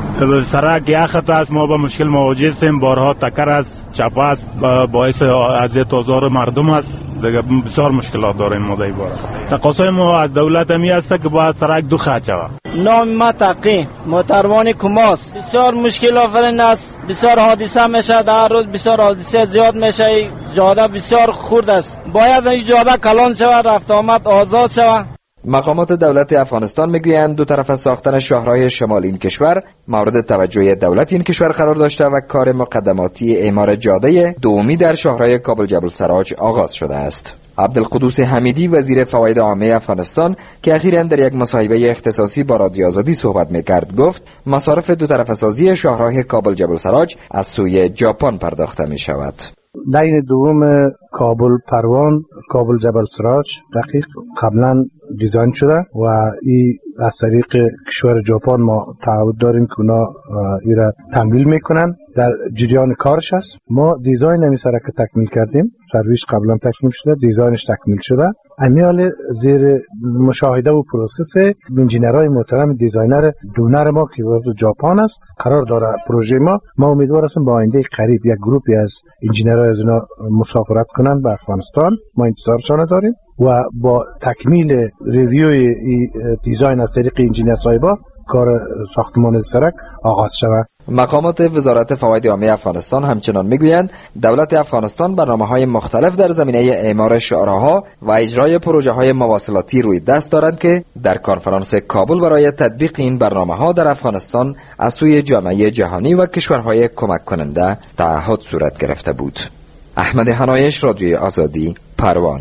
سرک یک خط است، ما با مشکل مواجه هستیم، بارها تکر است، چپ است، باعث اذیت و آزار مردم است. دیگه بسیار مشکلات داریم ما در این باره. تقاضای ما از دولت همی است که باید سرک دو خط شود. نام ما تقی موتروان کماس، بسیار مشکل آفرین است، بسیار حادثه میشه، در روز بسیار حادثه زیاد میشه، جاده بسیار خرد است، باید این جاده کلان شود، رفت آمد آزاد شود. مقامات دولت افغانستان میگویند دو طرف ساختن شهرهای شمال این کشور مورد توجه دولت این کشور قرار داشته و کار مقدماتی اعمار جاده دومی در شهرهای کابل جبل سراج آغاز شده است. عبدالقدوس حمیدی، وزیر فواید عامه افغانستان، که اخیراً در یک مصاحبه اختصاصی با رادیو آزادی صحبت میکرد، گفت مصارف دو طرف سازی شهرهای کابل جبل سراج از سوی ژاپن پرداخته می شود. لاین دوم کابل پروان، کابل جبل سراج دقیق قبلا دیزاین شده و این از طریق کشور ژاپن ما تعهد داریم که اونا این را تمویل میکنن، در جریان کارش است. ما دیزاین همی سرک تکمیل کردیم، سرویس قبلا تکمیل شده، دیزاینش تکمیل شده. امیال زیر مشاهده و پروسس انجینرهای محترم دیزاینر دونر ما که وارد ژاپن است قرار داره پروژه ما. ما امیدوار هستیم با آینده قریب یک گروپی از انجینرهای از اینا مسافرت کنن به افغانستان. ما انتظارشان داریم و با تکمیل ریویوی دیزاین از طریق انجینر صاحبا کار ساختمان سرک آغاز شود. مقامات وزارت فواید عامه افغانستان همچنان میگویند دولت افغانستان برنامه‌های مختلف در زمینه اعمار شهرها و اجرای پروژه‌های مواصلاتی روی دست دارند که در کنفرانس کابل برای تطبیق این برنامه‌ها در افغانستان از سوی جامعه جهانی و کشورهای کمک کننده تعهد صورت گرفته بود. احمد عنایش، رادیو آزادی، پروان.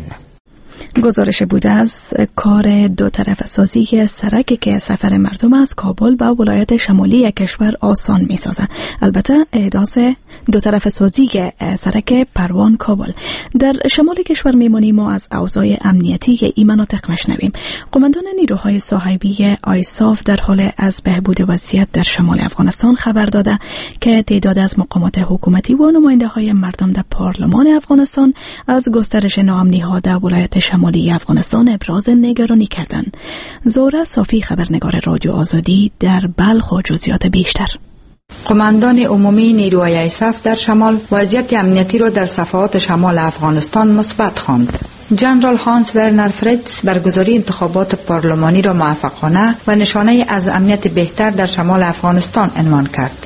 گزارش بوده از کار دو طرف سازی سرکی که سفر مردم از کابل به ولایت شمالی کشور آسان می سازه. البته احداث دو طرف سازی سرک پروان کابل. در شمال کشور میمونیم و از اوضاع امنیتی این مناطق مشنویم. قماندان نیروهای صاحبی آیساف در حال از بهبود وضعیت در شمال افغانستان خبر داده که تعداد از مقامات حکومتی و نماینده های مردم در پارلمان افغانستان از گسترش ناامنی ها در ولایت شمالی افغانستان ابراز نگرانی کردند. زهره صافی، خبرنگار رادیو آزادی، در بلخ و جزئیات بیشتر. قماندان عمومی نیروهای آیساف در شمال وضعیت امنیتی را در صفحات شمال افغانستان مثبت خواند. جنرال هانس ورنر فریتز برگزاری انتخابات پارلمانی را موفقانه و نشانه از امنیت بهتر در شمال افغانستان عنوان کرد.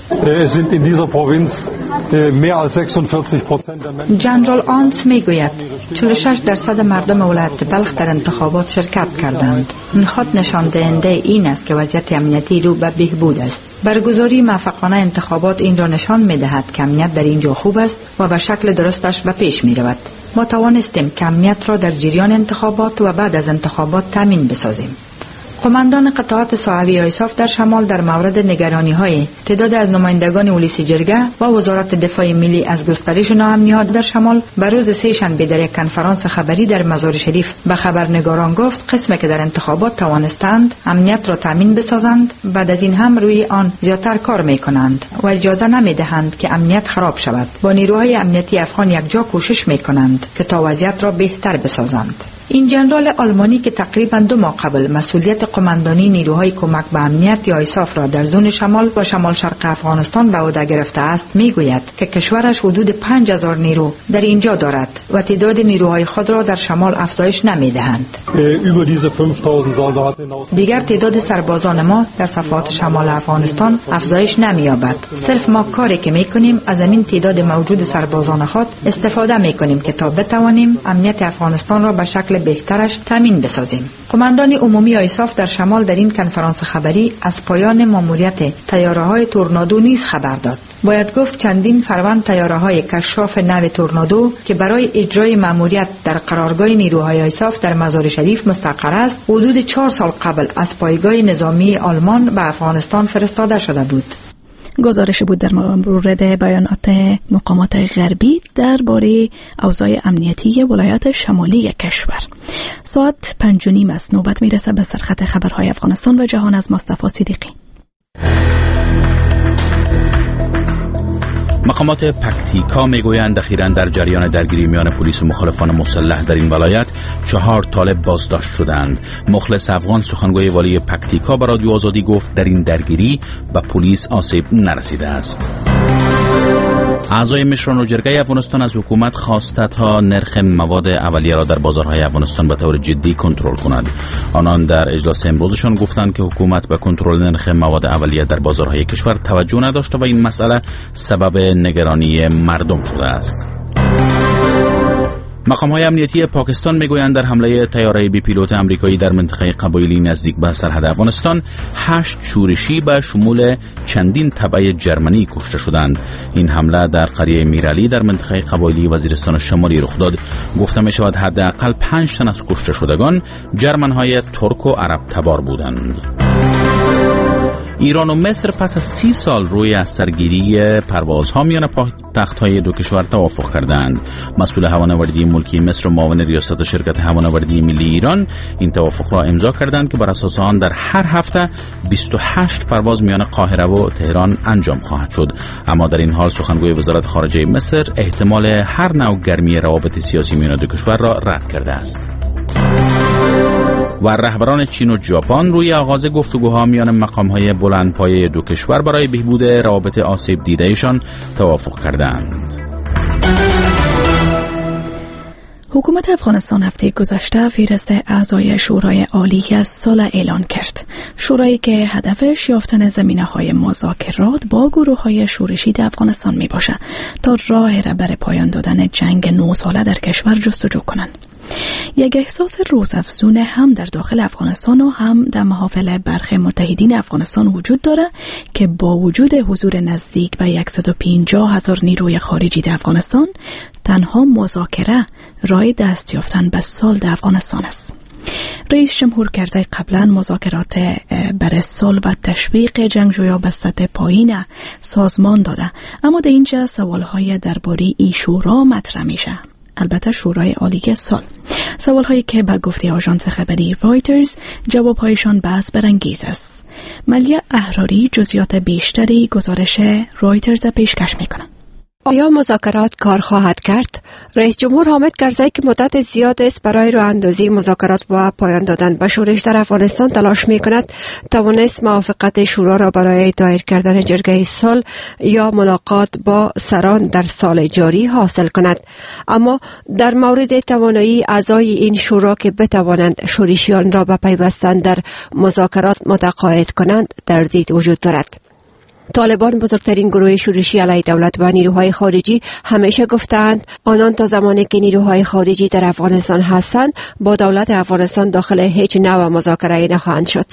جنرال آنس میگوید چهل و شش درصد مردم ولایت بلخ در انتخابات شرکت کردند. این خود نشان دهنده این است که وضعیت امنیتی رو به بهبود است. برگزاری موفقانه انتخابات این را نشان می‌دهد که امنیت در اینجا خوب است و به شکل درستش به پیش می‌رود. ما توانستیم که امنیت را در جریان انتخابات و بعد از انتخابات تامین بسازیم. قماندان قطعات صاحبی ایساف در شمال در مورد نگرانی‌های تعداد از نمایندگان ولسی جرگه و وزارت دفاع ملی از گسترش ناامنی‌ها در شمال به روز سه شنبه در یک کنفرانس خبری در مزار شریف به خبرنگاران گفت قسمی که در انتخابات توانستند امنیت را تامین بسازند بعد از این هم روی آن زیادتر کار می‌کنند و اجازه نمی‌دهند که امنیت خراب شود. با نیروهای امنیتی افغان یکجا کوشش می‌کنند که تا وضعیت را بهتر بسازند. این جنرال آلمانی که تقریباً دو ماه قبل مسئولیت قماندانی نیروهای کمک به امنیت یا ایساف را در زون شمال و شمال شرق افغانستان به عهده گرفته است میگوید که کشورش حدود پنج هزار نیرو در اینجا دارد و تعداد نیروهای خود را در شمال افزایش نمیدهند. دیگر تعداد سربازان ما در صفحات شمال افغانستان افزایش نمییابد. صرف ما کاری که میکنیم از این تعداد موجود سربازان خود استفاده میکنیم که تا بتوانیم امنیت افغانستان را به شکل بهترش تامین بسازیم. قماندان عمومی ایساف در شمال در این کنفرانس خبری از پایان ماموریت طیاره‌های تورنادو نیز خبر داد. باید گفت چندین فروند طیاره‌های کشاف نو تورنادو که برای اجرای ماموریت در قرارگاه نیروهای ایساف در مزار شریف مستقر است حدود چهار سال قبل از پایگاه نظامی آلمان به افغانستان فرستاده شده بود. گزارش بود در مورد بیانات مقامات غربی درباره اوضاع امنیتی ولایات شمالی کشور. ساعت پنج و نیم است. نوبت میرسه به سرخط خبرهای افغانستان و جهان از مصطفی صدیقی. مقامات پکتیکا میگویند اخیراً در جریان درگیری میان پلیس و مخالفان مسلح در این ولایت چهار طالب بازداشت شدند. مخلص افغان سخنگوی والی پکتیکا به رادیو آزادی گفت در این درگیری به پلیس آسیب نرسیده است. اعضای مشران و جرگه افغانستان از حکومت خواسته تا نرخ مواد اولیه را در بازارهای افغانستان به طور جدی کنترل کند. آنان در اجلاس امروزشان گفتند که حکومت به کنترل نرخ مواد اولیه در بازارهای کشور توجه نداشته و این مسئله سبب نگرانی مردم شده است. مقام‌های امنیتی پاکستان میگویند در حمله طیاره بی پیلوت آمریکایی در منطقه قبایلی نزدیک به سرحد افغانستان هشت شورشی به شمول چندین تبع جرمنی کشته شدند. این حمله در قریه میرعلی در منطقه قبایلی وزیرستان شمالی رخ داد. گفته می شود حداقل پنج تن از کشته شدگان جرمن‌های ترک و عرب تبار بودند. ایران و مصر پس از سی سال روی از سرگیری پروازها میان پایتخت‌های دو کشور توافق کردند. مسئول هوانوردی ملکی مصر و معاون ریاست شرکت هوانوردی ملی ایران این توافق را امضا کردند که بر اساس آن در هر هفته بیست و هشت پرواز میان قاهره و تهران انجام خواهد شد. اما در این حال سخنگوی وزارت خارجه مصر احتمال هر نوع گرمی روابط سیاسی میان دو کشور را رد کرده است. و رهبران چین و ژاپن روی آغاز گفتگوها میان مقام‌های بلندپایه دو کشور برای بهبود روابط آسیب دیده‌شان توافق کردند. حکومت افغانستان هفته گذشته فهرست اعضای شورای عالی از سال اعلان کرد. شورایی که هدفش یافتن زمینه‌های مذاکرات با گروه‌های شورشی در افغانستان میباشه تا راه را برای پایان دادن جنگ نه ساله در کشور جستجو کنند. یک احساس روزافزون هم در داخل افغانستان و هم در محافل برخی متحدین افغانستان وجود داره که با وجود حضور نزدیک به صد و پنجاه هزار نیروی خارجی در افغانستان تنها مذاکره راه دست یافتن به صلح در افغانستان است. رئیس جمهور کرزی قبلا مذاکرات برای صلح و تشویق جنگجویا به سطح پایین سازمان داده، اما در اینجا سوالهای درباره این شورا مطرح میشه. البته شورای عالی صلح. سوالهایی که به گفته آژانس خبری رایترز جوابهایشان بحث برانگیز است. ملیه احراری جزئیات بیشتری گزارش رایترز پیشکش میکنه. آیا مذاکرات کار خواهد کرد؟ رئیس جمهور حامد کرزی که مدت زیاد است برای راه اندازی مذاکرات و پایان دادن به شورش در افغانستان تلاش می کند، توانست موافقت شورا را برای دایر کردن جرگه صلح یا ملاقات با سران در سال جاری حاصل کند. اما در مورد توانایی اعضای این شورا که بتوانند شورشیان را به پیوستن در مذاکرات متقاعد کنند تردید وجود دارد. طالبان، بزرگترین گروه شورشی علیه دولت و نیروهای خارجی، همیشه گفتند آنان تا زمانی که نیروهای خارجی در افغانستان هستند با دولت افغانستان داخل هیچ نوع مذاکره نخواهند شد.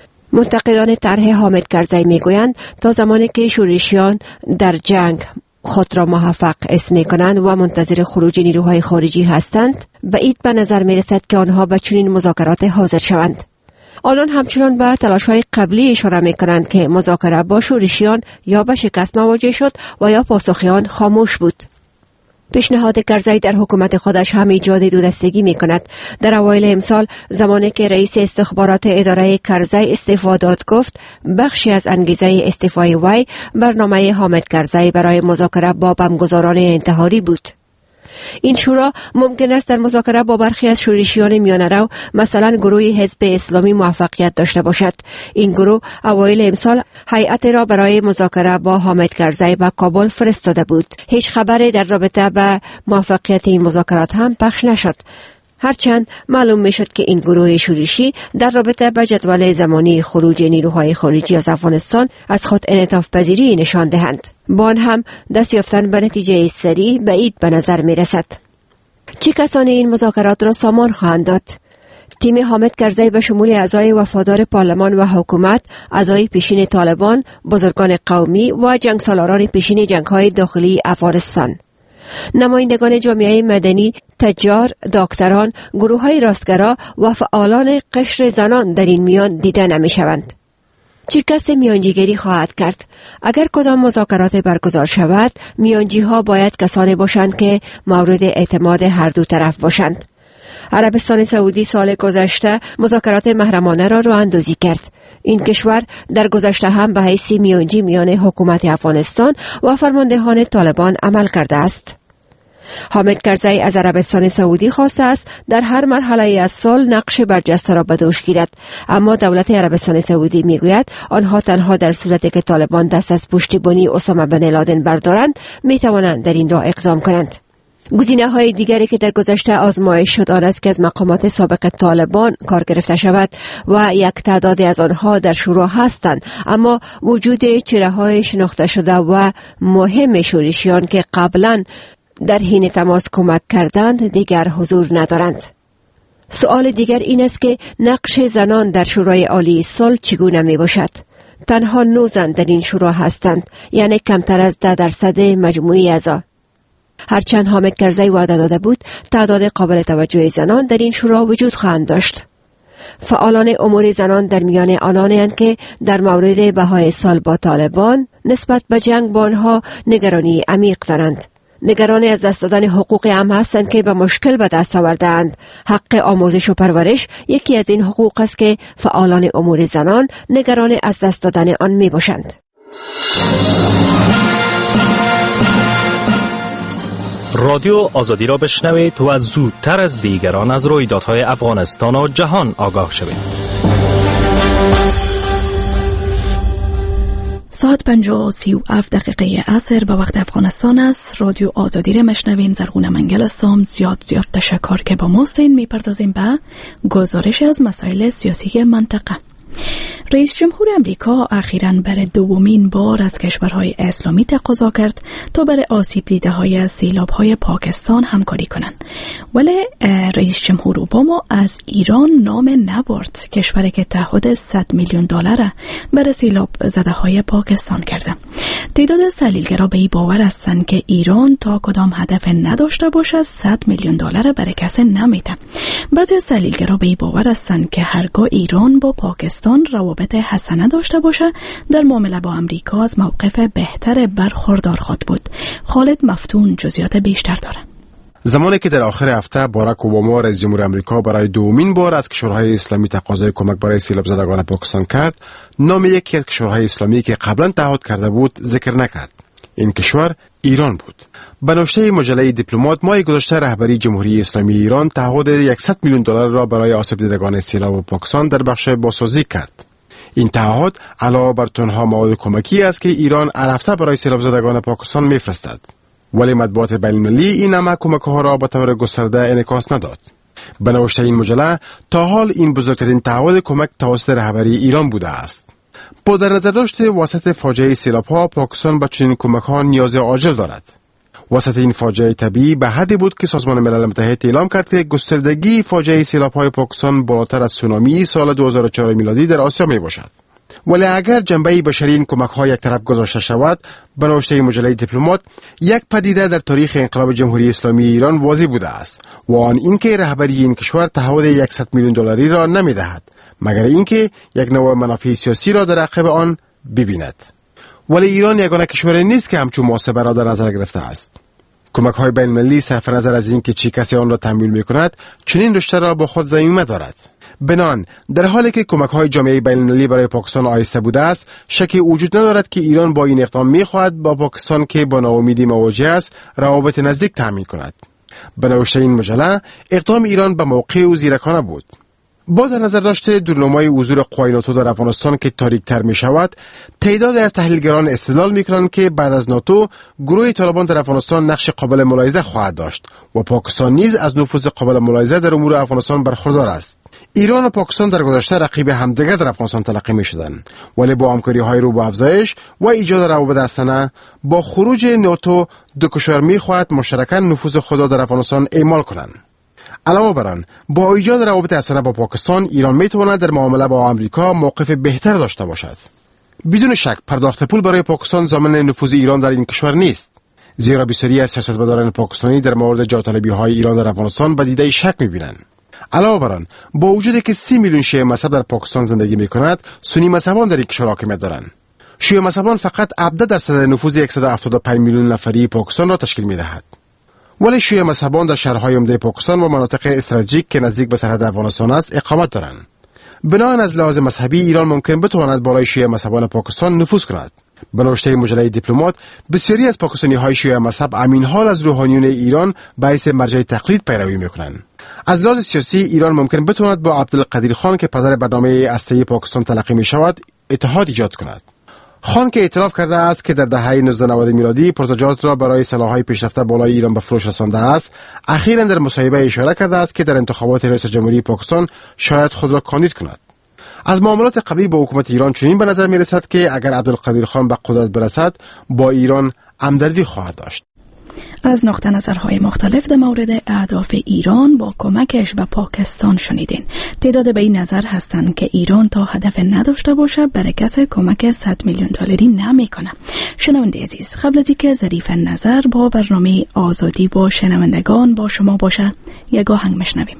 منتقدان طرح حامد کرزی میگویند تا زمانی که شورشیان در جنگ خود را موفق اسم کنند و منتظر خروج نیروهای خارجی هستند، بعید به نظر می رسد که آنها به چنین مذاکرات حاضر شوند. آنان همچنان به تلاش‌های قبلی اشاره می‌کنند که مذاکره با شورشیان یا به شکست مواجه شد و یا پاسخیان خاموش بود. پیشنهاد کرزی در حکومت خودش هم ایجاد دودستگی می‌کند. در اوایل امسال زمانی که رئیس استخبارات اداره کرزی استعفا داد گفت بخشی از انگیزه استعفای وی برنامه حامد کرزی برای مذاکره با بمبگذاران انتحاری بود. این شورا ممکن است در مذاکره با برخی از شورشیان میانه‌رو، مثلا گروه حزب اسلامی، موفقیت داشته باشد. این گروه اوایل امسال هیئت را برای مذاکره با حامد کرزی به کابل فرستاده بود. هیچ خبری در رابطه با موفقیت این مذاکرات هم پخش نشد. هرچند معلوم می شد که این گروه شورشی در رابطه با جدول زمانی خروج نیروهای خارجی از افغانستان از خود انعطاف پذیری نشان دهند. با آن هم دست یافتن به نتیجه سریع بعید به نظر می رسد. چه کسانی این مذاکرات را سامان خواهند داد؟ تیم حامد کرزی به شمول اعضای وفادار پارلمان و حکومت، اعضای پیشین طالبان، بزرگان قومی و جنگسالاران پیشین جنگ‌های داخلی افغانستان، نمایندگان جامعه مدنی، تجار، دکتران، گروه‌های راستگرا و فعالان قشر زنان در این میان دیده نمی‌شوند. چه کسی میانجیگری خواهد کرد؟ اگر کدام مذاکرات برگزار شود، میانجی‌ها باید کسانی باشند که مورد اعتماد هر دو طرف باشند. عربستان سعودی سال گذشته مذاکرات محرمانه را راه اندازی کرد. این کشور در گذشته هم به حیث میانجی میان حکومت افغانستان و فرماندهان طالبان عمل کرده است. حامد کرزی از عربستان سعودی خواسته است در هر مرحله از صلح نقش برجسته را به دوش گیرد، اما دولت عربستان سعودی میگوید آنها تنها در صورتی که طالبان دست از پشتیبانی اسامه بن لادن بردارند میتوانند در این راه اقدام کنند. گزینه‌های دیگری که در گذشته آزمایش شد آن است که از مقامات سابق طالبان کار گرفته شود و یک تعدادی از آنها در شورا هستند، اما وجود چهره‌های شناخته شده و مهم شورشیان که قبلا در حین تماس کمک کردند دیگر حضور ندارند. سؤال دیگر این است که نقش زنان در شورای عالی صلح چگونه می باشد؟ تنها نه زن در این شورا هستند، یعنی کمتر از ده درصد مجموعی اعضا. هرچند حامد کرزی وعده داده بود تعداد قابل توجه زنان در این شورا وجود خواهند داشت. فعالان امور زنان در میان آنانند که در مورد بهای سال با طالبان نسبت به جنگ با آنها نگرانی عمیق دارند. نگران از دست دادن حقوق عام هستند که به مشکل به دست آورده‌اند. حق آموزش و پرورش یکی از این حقوق است که فعالان امور زنان نگران از دست دادن آن می باشند. رادیو آزادی را بشنوید و زودتر از دیگران از رویدادهای افغانستان و جهان آگاه شوید. ساعت پنج و سی و هفت دقیقه عصر به وقت افغانستان است. رادیو آزادی را مشنوین. زرغونه منگل هستم. زیاد زیاد تشکر که با ماستین. میپردازیم به گزارش از مسائل سیاسی منطقه. رئیس جمهور امریکا اخیراً برای دومین بار از کشورهای اسلامی تقاضا کرد تا برای آسیب دیده های سیلاب های پاکستان همکاری کنند. ولی رئیس جمهور اوباما از ایران نام نبرد، کشوری که تعهد صد میلیون دلار برای سیلاب زده های پاکستان کرده. تعداد از تحلیلگران به این باور هستند که ایران تا کدام هدف نداشته باشد صد میلیون دلار برای کسی نمیده. بعضی از تحلیلگران به این باور هستند که هرگاه ایران با پاکستان روابط حسنه داشته باشه در معامله با امریکا از موقف بهتر برخوردار خواهد بود. خالد مفتون جزئیات بیشتر داره. زمانی که در آخر هفته باراک اوباما رئیس جمهور امریکا برای دومین بار از کشورهای اسلامی تقاضای کمک برای سیلاب زدگان پاکستان کرد، نام یکی از کشورهای اسلامی که قبلا تعهد کرده بود ذکر نکرد. این کشور ایران بود. به نوشته مجله دیپلمات ماه گذشته رهبری جمهوری اسلامی ایران تعهد صد میلیون دلار را برای آسیب دیدگان سیلاب پاکستان در بخش بازسازی کرد. این تعهد علاوه بر تنها مواد کمکی است که ایران هر هفته برای سیلاب زدگان پاکستان میفرستد. ولی مطبوعات بین‌المللی این همه کمک‌ها را به طور گسترده انعکاس نداد. به نوشته این مجله تا حال این بزرگترین تعهد کمک توسط رهبری ایران بوده است. با در نظر داشته وسط فاجعه سیلاب‌ها پاکستان به چنین کمک‌ها نیاز عاجل دارد. وسط این فاجعه طبیعی به حدی بود که سازمان ملل متحد اعلام کرد که گستردگی فاجعه سیلاب‌های پاکستان بالاتر از سونامی سال دو هزار و چهار میلادی در آسیا می باشد. ولی اگر جنبه بشری این کمک‌ها یک طرف گذاشته شود، به نوشته مجله دیپلمات یک پدیده در تاریخ انقلاب جمهوری اسلامی ایران واضح بوده است و آن اینکه رهبری این کشور تعهد صد میلیون دلاری را نمی‌دهد مگر اینکه یک نوع منافع سیاسی را در عقب آن ببیند. ولی ایران یگانه کشوری نیست که همچون محاسبه را در نظر گرفته است. کمک‌های بین‌المللی صرف نظر از اینکه چه کسی آن را تمویل می‌کند، چنین رشته را با خود ضمیمه دارد. بنان در حالی که کمک‌های جامعه بین‌المللی برای پاکستان آهسته بوده است، شکی وجود ندارد که ایران با این اقدام می‌خواهد با پاکستان که با ناامیدی مواجه است، روابط نزدیک تأمین کند. به نوشته این مجله، اقدام ایران به موقع و زیرکانه بود. با در نظر داشته دورنمای حضور قوای ناتو در افغانستان که تاریک‌تر می‌شود، تعدادی از تحلیلگران استدلال می‌کنند که بعد از ناتو گروه طالبان در افغانستان نقش قابل ملاحظه خواهد داشت و پاکستان نیز از نفوذ قابل ملاحظه در امور افغانستان برخوردار است. ایران و پاکستان در گذشته رقیب همدیگر در افغانستان تلقی می‌شدند، ولی با همکاری‌های رو به افزایش و ایجاد روابط هستانه با خروج ناتو دو کشور می‌خواهد مشترکاً نفوذ خود در افغانستان اعمال کنند. علاوه بر آن با ایجاد روابط هستانه با پاکستان، ایران می‌تواند در معامله با آمریکا موقف بهتر داشته باشد. بدون شک پرداخت پول برای پاکستان ضامن نفوذ ایران در این کشور نیست، زیرا بسیاری از سیاستمداران پاکستانی در مورد جاطلبی‌های ایران در افغانستان به دیده شک می‌بینند. علاوه بر آن با وجودی که سی میلیون شیعه مذهب در پاکستان زندگی می‌کند، سنی مذهبان در این کشور حاکمیت دارند. شیعه مذهبان فقط هفده درصد نفوذ صد و هفتاد و پنج میلیون نفری پاکستان را تشکیل می‌دهد. ولی شیعه مذهبان در شهرهای عمده پاکستان و مناطق استراتژیک که نزدیک به سرحد افغانستان است اقامت دارند. بنابراین از لحاظ مذهبی ایران ممکن بتواند بالای شیعه مذهبان پاکستان نفوذ کند. به نوشته مجله دیپلمات، بسیاری از پاکستانی‌های شیعه مذهب همین حال از روحانیون ایران به حیث مرجع تقلید پیروی می‌کنند. از لحاظ سیاسی ایران ممکن بتواند با عبدالقدیر خان که پدر برنامه هسته‌ای پاکستان تلقی می‌شود اتحاد ایجاد کند. خان که اعتراف کرده است که در دهه نوزده نود میلادی پرتجارت را برای سلاح‌های پیشرفته بالای ایران به فروش رسانده است، اخیراً در مصاحبه اشاره کرده است که در انتخابات رئیس جمهوری پاکستان شاید خود را کاندید کند. از معاملات قبلی با حکومت ایران چنین به نظر می‌رسد که اگر عبدالقدیر خان به قدرت برسد، با ایران همدردی خواهد داشت. از نقطه نظرهای مختلف در مورد اهداف ایران با کمکش به پاکستان شنیدین. تعداد به این نظر هستند که ایران تا هدف نداشته باشه برای کسی کمک صد میلیون دلاری نمیکنه. شنونده عزیز، قبل از اینکه ظریف نظر با برنامه آزادی با شنوندگان با شما باشه، یک آهنگ میشنویم.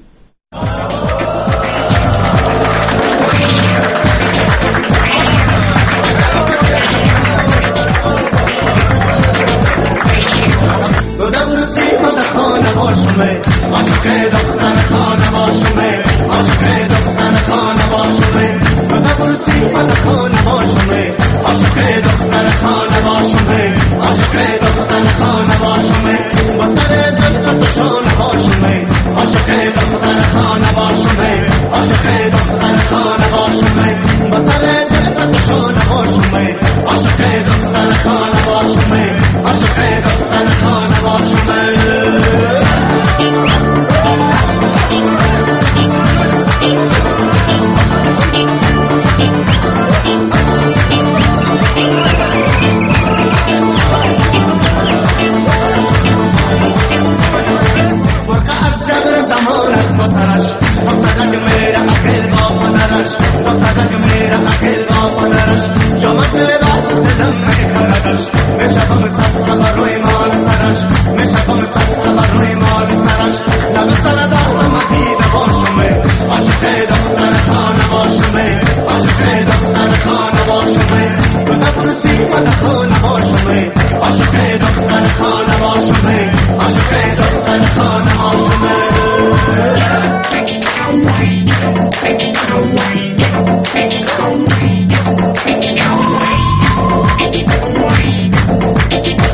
خانواشمه عاشق دختر خانواشمه عاشق دختر خانواشمه خدا برسی من خانواشمه عاشق دختر خانواشمه عاشق دختر خانواشمه با سر زلفت شانواشمه عاشق دختر خانواشمه عاشق دختر خانواشمه با سر زلفت شانواشمه عاشق دختر خانواشمه عاشق دختر خانواشمه Thank you.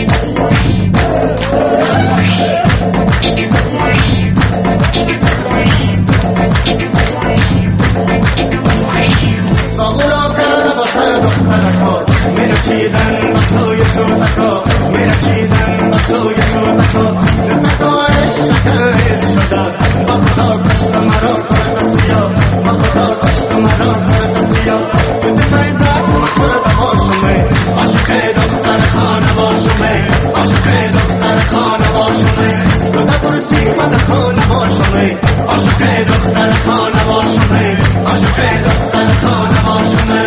ساغورا کردم با سر دخترکا میره چیدن با سوی توتکا میره چیدن با سوی توتکا رزقای شکر ریز شده با خدا کشت مرا کرد سیا با خدا کشت مرا کرد سیا بده میزد مخورد باشمه عاشق دختر خانه باشمه عاشق دختر خانه باشمه بده برسی بده خانه باشمه عاشق دختر خانه باشمه عاشق دختر خانه باشمه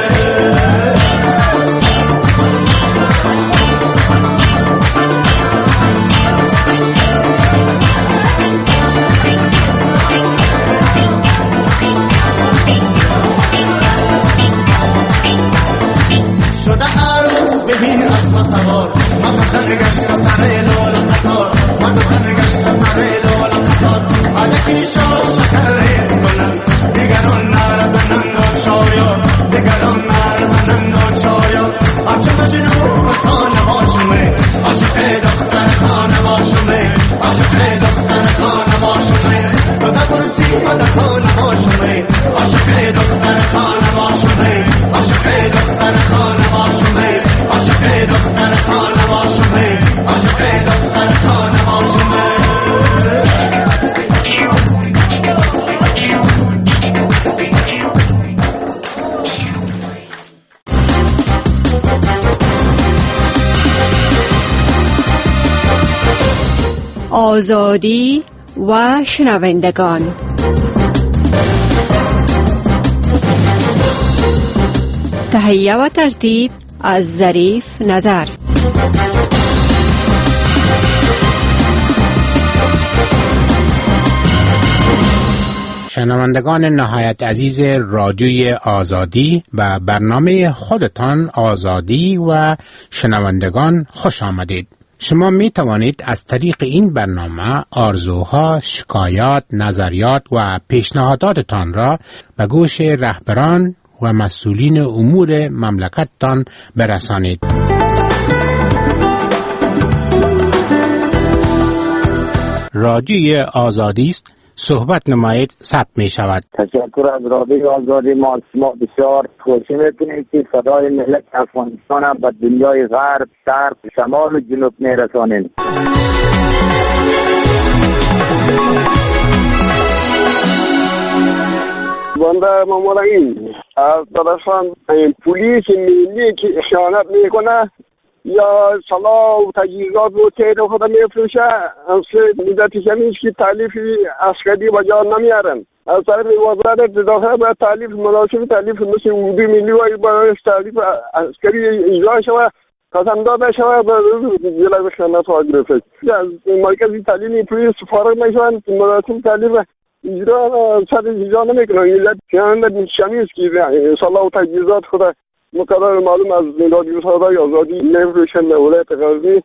شده عروس ببین اسم سوار من بزن گشت سر لولا قطار من بزن گشت سر لولا قطار عدکی شا شکر ریز کنن دیگران نرزنن و شاید دیگران نرزنن و شاید همچه مجنون بسانه باشمه عاشق دختر خانه باشمه عاشق دختر خانه باشمه بده برسی بده خانه باشمه عاشق دختر خانه باشمه عاشق دختر خانه باشمه عاشق دختر خانه باشمه عاشق دختر خانه باشمه آزادی و شنوندگان. تهیه و ترتیب از ظریف نظر. شنوندگان نهایت عزیز رادیوی آزادی و برنامه خودتان آزادی و شنوندگان خوش آمدید. شما می توانید از طریق این برنامه آرزوها، شکایات، نظریات و پیشنهاداتتان را به گوش رهبران و مسئولین امور مملکتتان برسانید. رادیوی آزادی است، صحبت نمایید، ثبت می شود. تشکر از رادیوی آزادی. ما شما بسیار خوشی میکنیم که صدای ملت افغانستان هم به دنیای غرب، شرق، شمال و جنوب میرسانیم. بنده مامورین از طرفان پلیس ملی که خیانت میکنه یا سلاح و تجهیزات و تید خود میفروشه، از مدتی همیش که تعلیف عسکری با جا نمیارن. از طرف وزارت داخله باید تعلیف مناسب تعلیف مثل اردو ملی و باید تعلیف عسکری اجرا شود، قسم داده شود و جلوی خیانت ها گرفته. از مرکزی تعلیمی پلیس فارغ میشوند، مناسب تعلیف اجرا سر اجرا نمیکنن. ملت خیانت شمیز که سلاح و تجهیزات خود مقرر معلوم از رادیو صدای آزادی نفروشن به ولایت غزنی.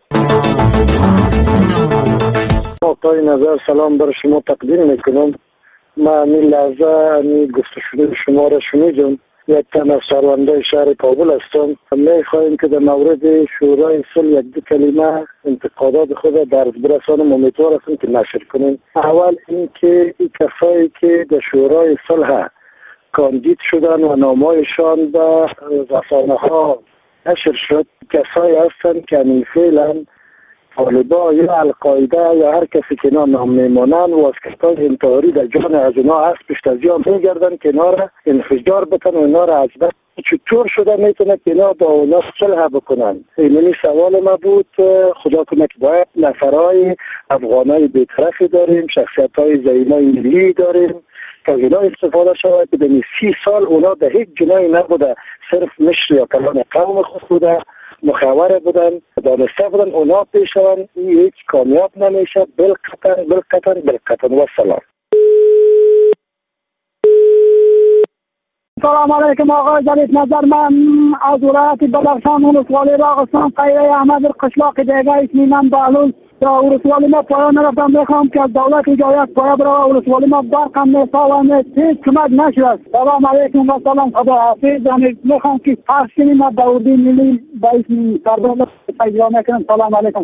آقای نظر سلام بر شما تقدیم میکنم. من این لحظه این گفته شده شما را شنیدم. یک تن از شهرونده شهر کابل هستم. میخواهیم که در مورد شورای صلح یک دو کلمه انتقادات خود در برسانم. امیدوار هستم که نشر کنیم. اول اینکه این کسایی که در شورای صلح کاندید شدن و نامایشان به رسانه ها نشر شد، کسایی هستند که همین فعلا طالبا یا القاعده یا هر کسی که اینا نام میمانند واسکتای انتحاری در جان از اینا هست پشتازیان میگردن که اینا را انفجار بتن و اینا را از بس چطور شده میتونه که اینا با اونا صلح بکنن. اینمی سوال ما بود. خدا کنه که باید نفرهای افغانای بیطرفی داریم، شخصیت های زعیمای ملی داریم که از اینا استفاده شود که در سی سال اونا در هیچ جنایی نبوده، صرف مشر یا کلان قوم خود بوده، مخابره بودن، دانسته بودن، اونا پیشون این هیچ کامیاب نمیشه. بالقطن بالقطن بالقطن و سلام. سلام علیکم آقای ظریف. نظر من از ولایت بدخشان ولسوالی راغستان قریه احمد قشلاق دیگه اسمی من بهلول در ولسوالی ما پایان نرفتم. میخوام که از دولت اجازه پایان برای ولسوالی ما برقم میساوم هیچ کمک نشد. سلام علیکم و سلام خدا حافظ. میخوام که پرسینی ما به اردوی ملی به اسم سردار پیدا میکنم. سلام علیکم.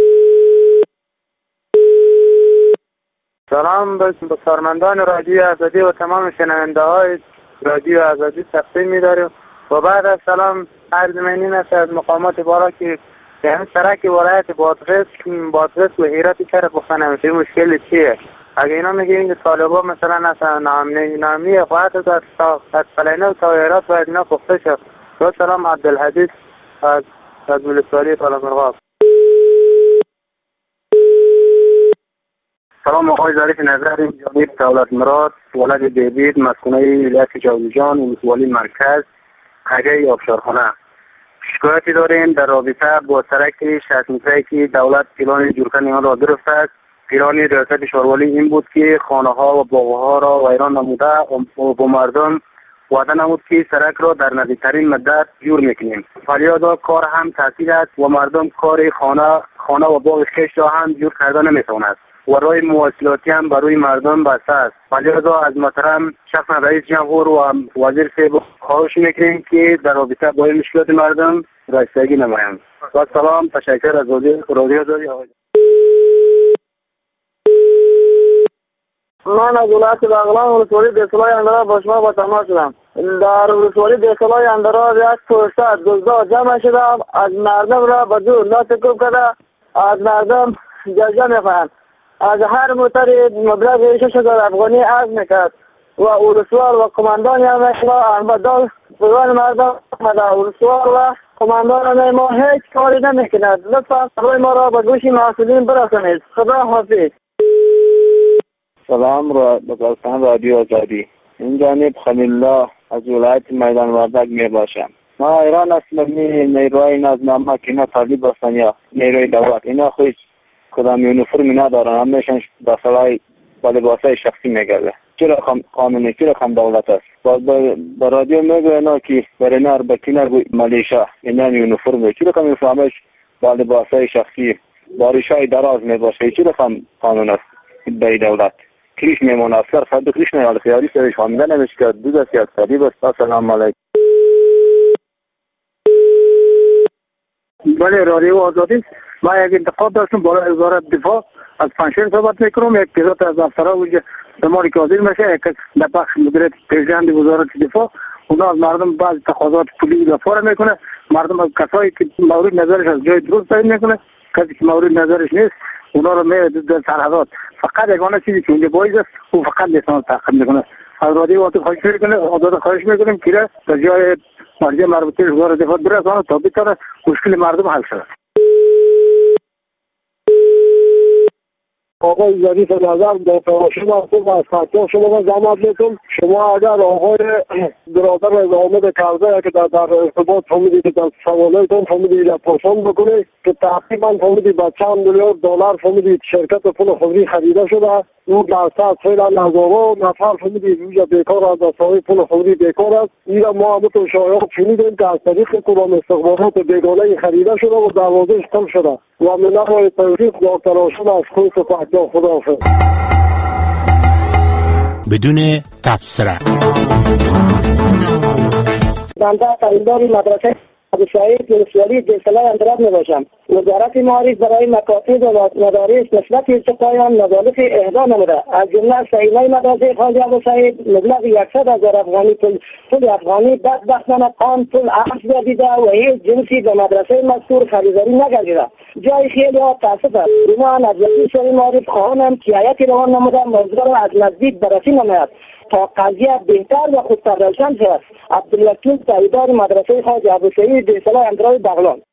سلام به سرمندان رادیو آزادی و تمام شنونده های رادیو آزادی تقدیم می‌داریم و بعد از سلام عرض منین است از مقامات بالا که یعنی سرک ولایت بادغیس بادغیس و هرات چرا بخنم چه مشکلی چیه؟ اگه اینا میگین که طالبا مثلا اصلا نامی نامی خواهد از از فلینه و تایرات باید اینا پخته شد. و سلام عبدالحدیث از از ولسوالی طالب‌مرغاب. سلام آقای ظریف نظر جانب دولت مراد ولد دیوید مسکونه ولایت جوزجان ولسوالی مرکز قریه آبشارخانه. شکایتی داریم در رابطه با سرک شصت متری که دولت پلان جورکن آن را گرفت است. پلان ریاست شاروالی این بود که خانه ها و باغ ها را ویران نموده و با مردم وعده نمود که سرک را در نزدیکترین مدت جور میکنیم. فریادا کار هم تعطیل است و مردم کار خانه خانه و باغ خویش را هم جور کرده نمیتواند و راه مواصلاتی هم برای مردم بسته است. لذا از محترم شخص رئیس جمهور و وزیر صاحب خواهش میکنیم که در رابطه با مشکلات مردم رسیدگی نمایند. و سلام، تشکر از رادیو آزادی. من از ولایت بغلان ولسوالی دیسلای اندرا با شما با تماس شدم. در ولسوالی دیسلای اندرا یک فرصت دزدا جمع شده از مردم را به زور لاتکوب کرده از مردم جزیه میخواهند. از هر موتر مبلغ شش هزار افغانی عرض میکرد و ولسوال و کماندان ما احمد دال پیوان مردم و ولسوال و کماندان ما هیچ کاری نمیکند. لطفا خبر ما را به گوش مسئولین برسانید. خدا حافظ. سلام را بگلستان رادیو آزادی. این جانب خلیل الله از ولایت میدان وردک می باشم. ما ایران اسلامی نیروهای نظم که طالب هستند یا نیروی دولت اینا خود کدام یونیفرمی ندارن، همیشن با سلای با لباسای شخصی میگرده. چرا قانونی چرا هم دولت است؟ باز با رادیو میگه اینا که برنار با کنار ملیشا اینا یونیفرم چرا هم میفهمش با لباسای شخصی باریشای دراز میباشه چرا هم قانون است به دولت کلیش میمونه اصلا فرد کلیش نه خیاری سرش فهمیده نمیشه که دو دستی از طبیب است. سلام علیکم. بله رادیو آزادی. ما یک انتقاد داشتم برای وزارت دفاع از پنشن صحبت میکنم. یک پیزات از افسرها وجه زمانی که حاضر میشه یک در بخش مدیریت پیشنهاد وزارت دفاع اونا از مردم بعض تقاضات پولی دفاع میکنه. مردم از کسایی که مورد نظرش از جای درست تعیین میکنه کسی که مورد نظرش نیست اونا رو می در سرحدات فقط یگانه چیزی که اونجا باعث است او فقط لیسانس تعقیب میکنه. از رادیو وقتی خواهش میکنه آزاد خواهش میکنیم که در جای مرجع مربوطه وزارت دفاع برسانه تا بتونه مشکل مردم حل شود. آقای ظریف نظر با شما خوب از خطا شما زحمت میتون شما اگر آقای برادر از آمد کرده که در, در ارتباط فهمیدی که در سوالایتون فهمیدی یا پرسان بکنی که تقریبا فهمیدی با چند میلیارد دلار فهمیدی شرکت پول خودی خریده شده اون درصد فعلا هزارها نفر فهمیدی روی بیکار از دستای پول خودی بیکار است. این ما همتون شایعات شنیدیم که از طریق کدام استخبارات بیگانه خریده شده و دروازه‌اش قفل شده و من نقل توفیق با تلاشون از خود سپاهدار. خداحافظ. بدون تبصره بنده خریداری مدرسه ابو سعید ولسوالی دیسلای اندراب می باشم. وزارت معارف برای مکاتب و مدارس نسبت ارتقایان مبالغ اهدا نموده. از جمله سهیلای مدرسه خواجه ابو سعید مبلغ صد هزار افغانی پول پول افغانی بدبختانه آن پول عرض گردیده و هیچ جنسی به مدرسه مذکور خریداری نگردیده. جای خیلی ها تاسف است. بنابراین از وزیر معارف خواهانم که آیتی روان نموده موضوع را از نزدیک بررسی نماید تا قضیه بهتر و خودتر روشن شود. عبداللطیف سعیدار مدرسه خواجه ابو سعید دیسلای اندرای بغلان.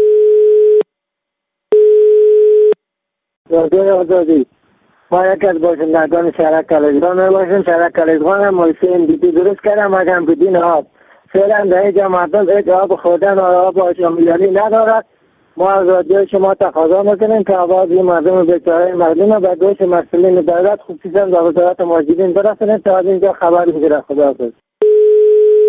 رادیو آزادی. ما یک از باشندگان شهر کلجگان باشیم. شهر کلجگان هم مایسه ام دی پی درست کردم مگم بدین آب. فعلا در اینجا مردم هیچ آب خوردن و آب آشامیدنی ندارد. ما از رادیو شما تقاضا میکنیم که آواز مردم بیچاره مردم و به گوش مسئولین دولت خصوصا در وزارت ماجدین برسونید تا از اینجا خبر میگیره. خداحافظ.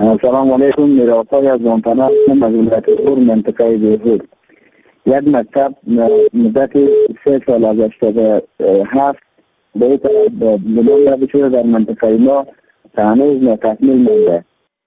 سلام علیکم. میرافای از مونتانا هستم از ولایت غور منطقه بهبود. یک مکتب مدت سه سال از هشتاد هفت به این طرف بلند رفته شده در منطقه ما هنوز ناتکمیل مونده.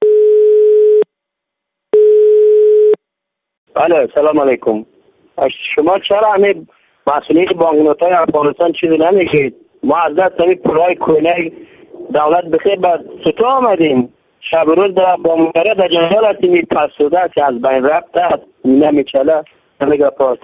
بله سلام علیکم. شما چرا همین مسئولیت بانکنوت‌های افغانستان چیزی نمیگید؟ ما از دست همین پولای کوینه دولت بخیر به سطح آمدیم. شب روز در بامونگره در جنگل هستیم. پس سوده است از بین رفته است نمیچله نمیگه پاس.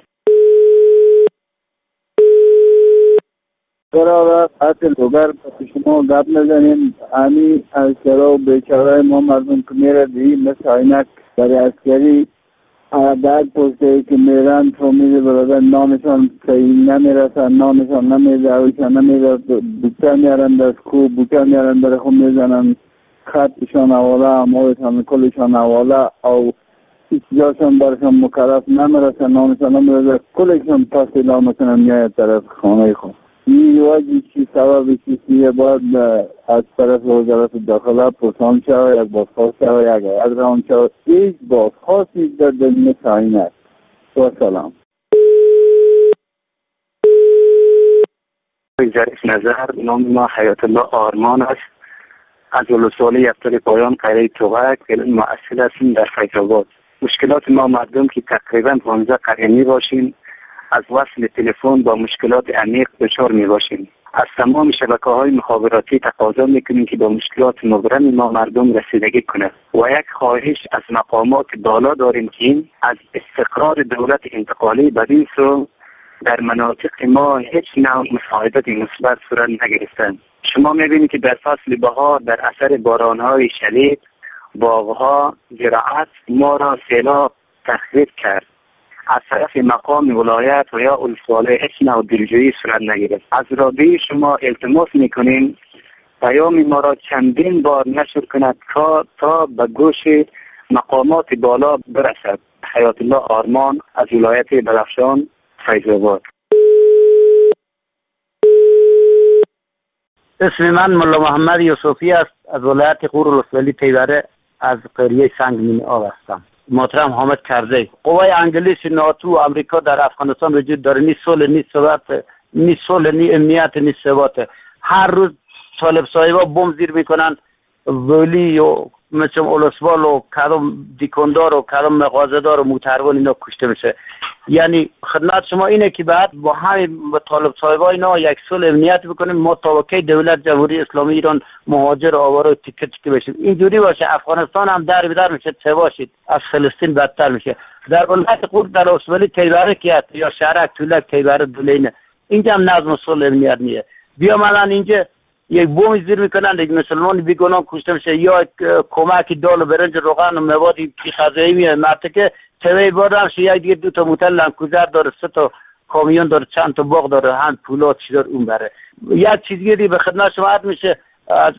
برای اصل دوگر پس شما گپ نزنیم. همین از چرا بیچاره ما مردم که میره دی مثل اینک برای عسکری بعد پسته که میرن فامیل برادر نامشان صحیح نمیرسن، نامشان نمیده، اویشان نمیده، بوچه میارن در کو، بوچه میارن در خود میزنن، خطشان حواله، اموالشان کلشان حواله او هیچ جاشان برشان مکرف نمیرسن، نامشان نمیرسن، کلشان پس اعلام میکنن میاید طرف خانه خود. این واجی چی سبب چیزیه باید از طرف وزارت داخله پرسان شود، یک بازخواست شود، یک ادران شود. هیچ بازخواستی در دنیا سعی است. و سلام. ظریف نظر، نام ما حیات الله آرمان است. از ولسوالی یفتر پایان قریه توغک مؤثر هستیم در فیض‌آباد. مشکلات ما مردم که تقریبا پانزده قریه می باشیم از وصل تلفن با مشکلات عمیق دچار می باشیم. از تمام شبکه‌های مخابراتی تقاضا میکنیم که با مشکلات مبرم ما مردم رسیدگی کنند و یک خواهش از مقامات بالا داریم که این از استقرار دولت انتقالی بدین سو در مناطق ما هیچ نوع مساعدت مثبت صورت نگرفتند. شما میبینید که در فصل بهار در اثر بارانهای شدید باغها زراعت ما را سیلاب تخریب کرد. از طرف مقام ولایت و یا ولسوالی هیچ نوع دلجویی صورت نگرفت. از رادیوی شما التماس میکنیم پیام ما را چندین بار نشر کند تا تا به گوش مقامات بالا برسد. حیات الله آرمان از ولایت بدخشان فیض‌آباد. اسم من ملا محمد یوسفی است. از ولایت غور ولسوالی تیوره از قریه سنگ مین آب هستم. محترم حامد کرزی، قوای انگلیس ناتو و امریکا در افغانستان وجود داره. نی صلح نی ثبات، نی صلح نی امنیت نی ثبات. هر روز طالب صاحبا بمب زیر میکنن ولی و مثل اولسوال و کدام دیکندار و کدام مغازه‌دار و موتروان اینا کشته میشه. یعنی خدمت شما اینه که بعد با همین طالب صاحبا اینا یک صلح امنیت بکنیم. ما طبقه دولت جمهوری اسلامی ایران مهاجر آواره تیکه تیکه بشیم. اینجوری باشه افغانستان هم در بدر میشه، چه باشید از فلسطین بدتر میشه. در ولایت غور در ولسوالی تیوره که یا شهرک تولک تیوره دولینه اینجا هم نظم و صلح امنیت نیه. بیا مثلا اینجا یک بوم زیر میکنن، یک مسلمان بیگناه کشته میشه یا کمک دال و برنج روغن و موادی غذایی میاد مرتکه توی بادم شه. یک دیگه دو تا موتر لنکوزر داره، سه تا کامیون داره، چند تا باغ داره، هم پولات چی داره اون بره. یک چیزی به خدمت شما عرض میشه. از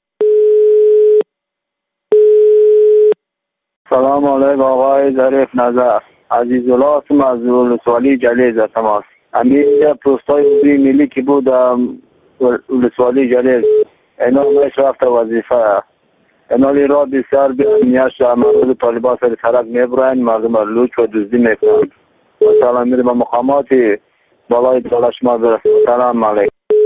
سلام علیکم آقای ظریف نظر. عزیز الله هستم از ولسوالی جلیز هستم. همین پروستای ملی که بود ولسوالی جلیز اینا همش رفت وظیفه. اینا لی را بسیار به امنیت مردم طالبان سر سرک میبرن، مردم را لوچ و دزدی میکنن. و سلام میره به مقاماتی بالای دولت شما برسه. سلام علیکم.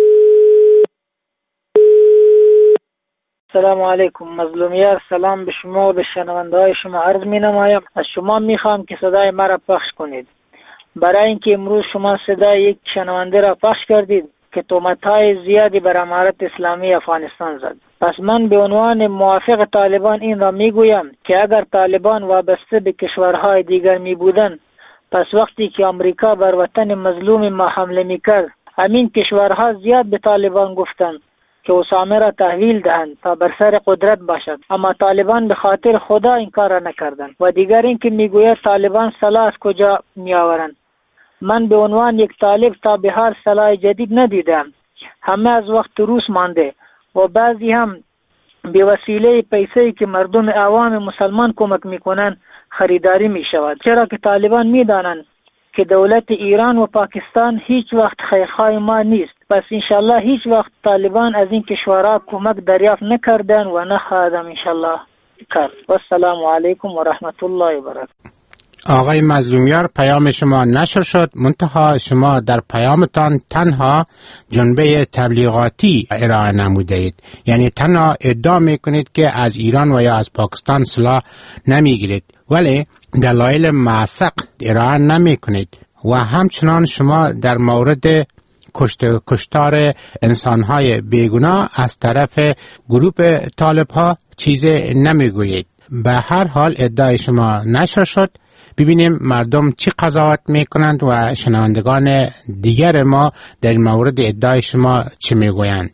سلام علیکم مظلومیت. سلام به شما و به شنونده های شما عرض می نمایم. از شما می خواهم که صدای مرا پخش کنید. برای اینکه امروز شما صدای یک شنونده را پخش کردید که تهمت‌های زیادی بر امارت اسلامی افغانستان زد. پس من به عنوان موافق طالبان این را میگویم که اگر طالبان وابسته به کشورهای دیگر می بودند، پس وقتی که امریکا بر وطن مظلوم ما حمله میکرد، همین کشورها زیاد به طالبان گفتند که اسامه را تحویل دهند تا بر سر قدرت باشد، اما طالبان به خاطر خدا این کار را نکردند. و دیگر این که میگوید طالبان سلاح از کجا میآورند. من به عنوان یک طالب تا به حال سلاح جدید ندیدم. همه از وقت روس مانده و بعضی هم به وسیله پیسه‌ای که مردم عوام مسلمان کمک میکنن خریداری میشود. چرا که طالبان میدانند که دولت ایران و پاکستان هیچ وقت خیرخواه ما نیست. پس انشالله هیچ وقت طالبان از این کشورها کمک دریافت نکردن و نخواهدم انشالله. کرد. و السلام علیکم و رحمت الله و برکاته. آقای مظلومیار، پیام شما نشر شد، منتها شما در پیامتان تنها جنبه تبلیغاتی ارائه نموده اید، یعنی تنها ادعا میکنید که از ایران و یا از پاکستان سلاح نمیگیرید ولی دلایل معسق ارائه نمیکنید و همچنان شما در مورد کشت کشتار انسانهای بیگناه از طرف گروه طالب ها چیز نمیگویید. به هر حال ادعای شما نشر شد. ببینیم مردم چی قضاوت میکنند و شنوندگان دیگر ما در مورد ادعای شما چی میگویند.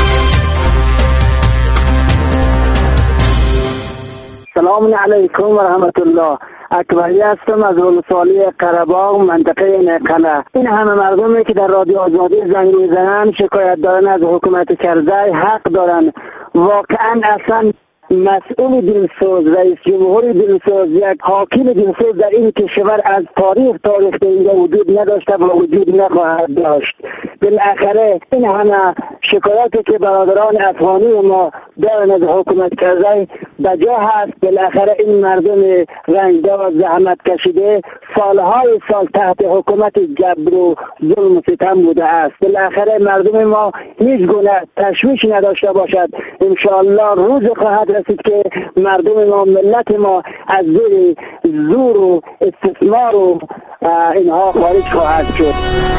سلام علیکم و رحمت الله. اکبری هستم از ولسوالی قره‌باغ منطقه نقله. این همه مردمی که در رادیو آزادی زنگ میزنن شکایت دارن از حکومت کرزی حق دارن. واقعا اصلا مسئول دلسوز، رئیس جمهور دلسوز، یک حاکم دلسوز در این کشور از تاریخ تاریخ اینجا وجود نداشته و وجود نخواهد داشت. بالاخره این همه شکایاتی که برادران افغانی ما دارن از حکومت کرزی بجا هست. بالاخره این مردم رنجدار و زحمت کشیده سالهای سال تحت حکومت جبر و ظلم و ستم بوده است. بالاخره مردم ما هیچ گونه تشویش نداشته باشد. انشاءالله روز خواهد رسید که مردم ما، ملت ما از زیر زور و استثمار و اینها خارج خواهد شد.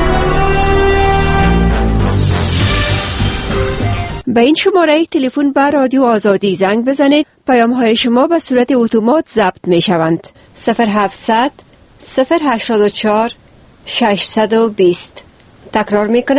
به این شماره تلفن به رادیو آزادی زنگ بزنید. پیام های شما به صورت اتومات ضبط می شوند. صفر هفتصد صفر هشتاد و چهار ششصد و بیست. تکرار می کنم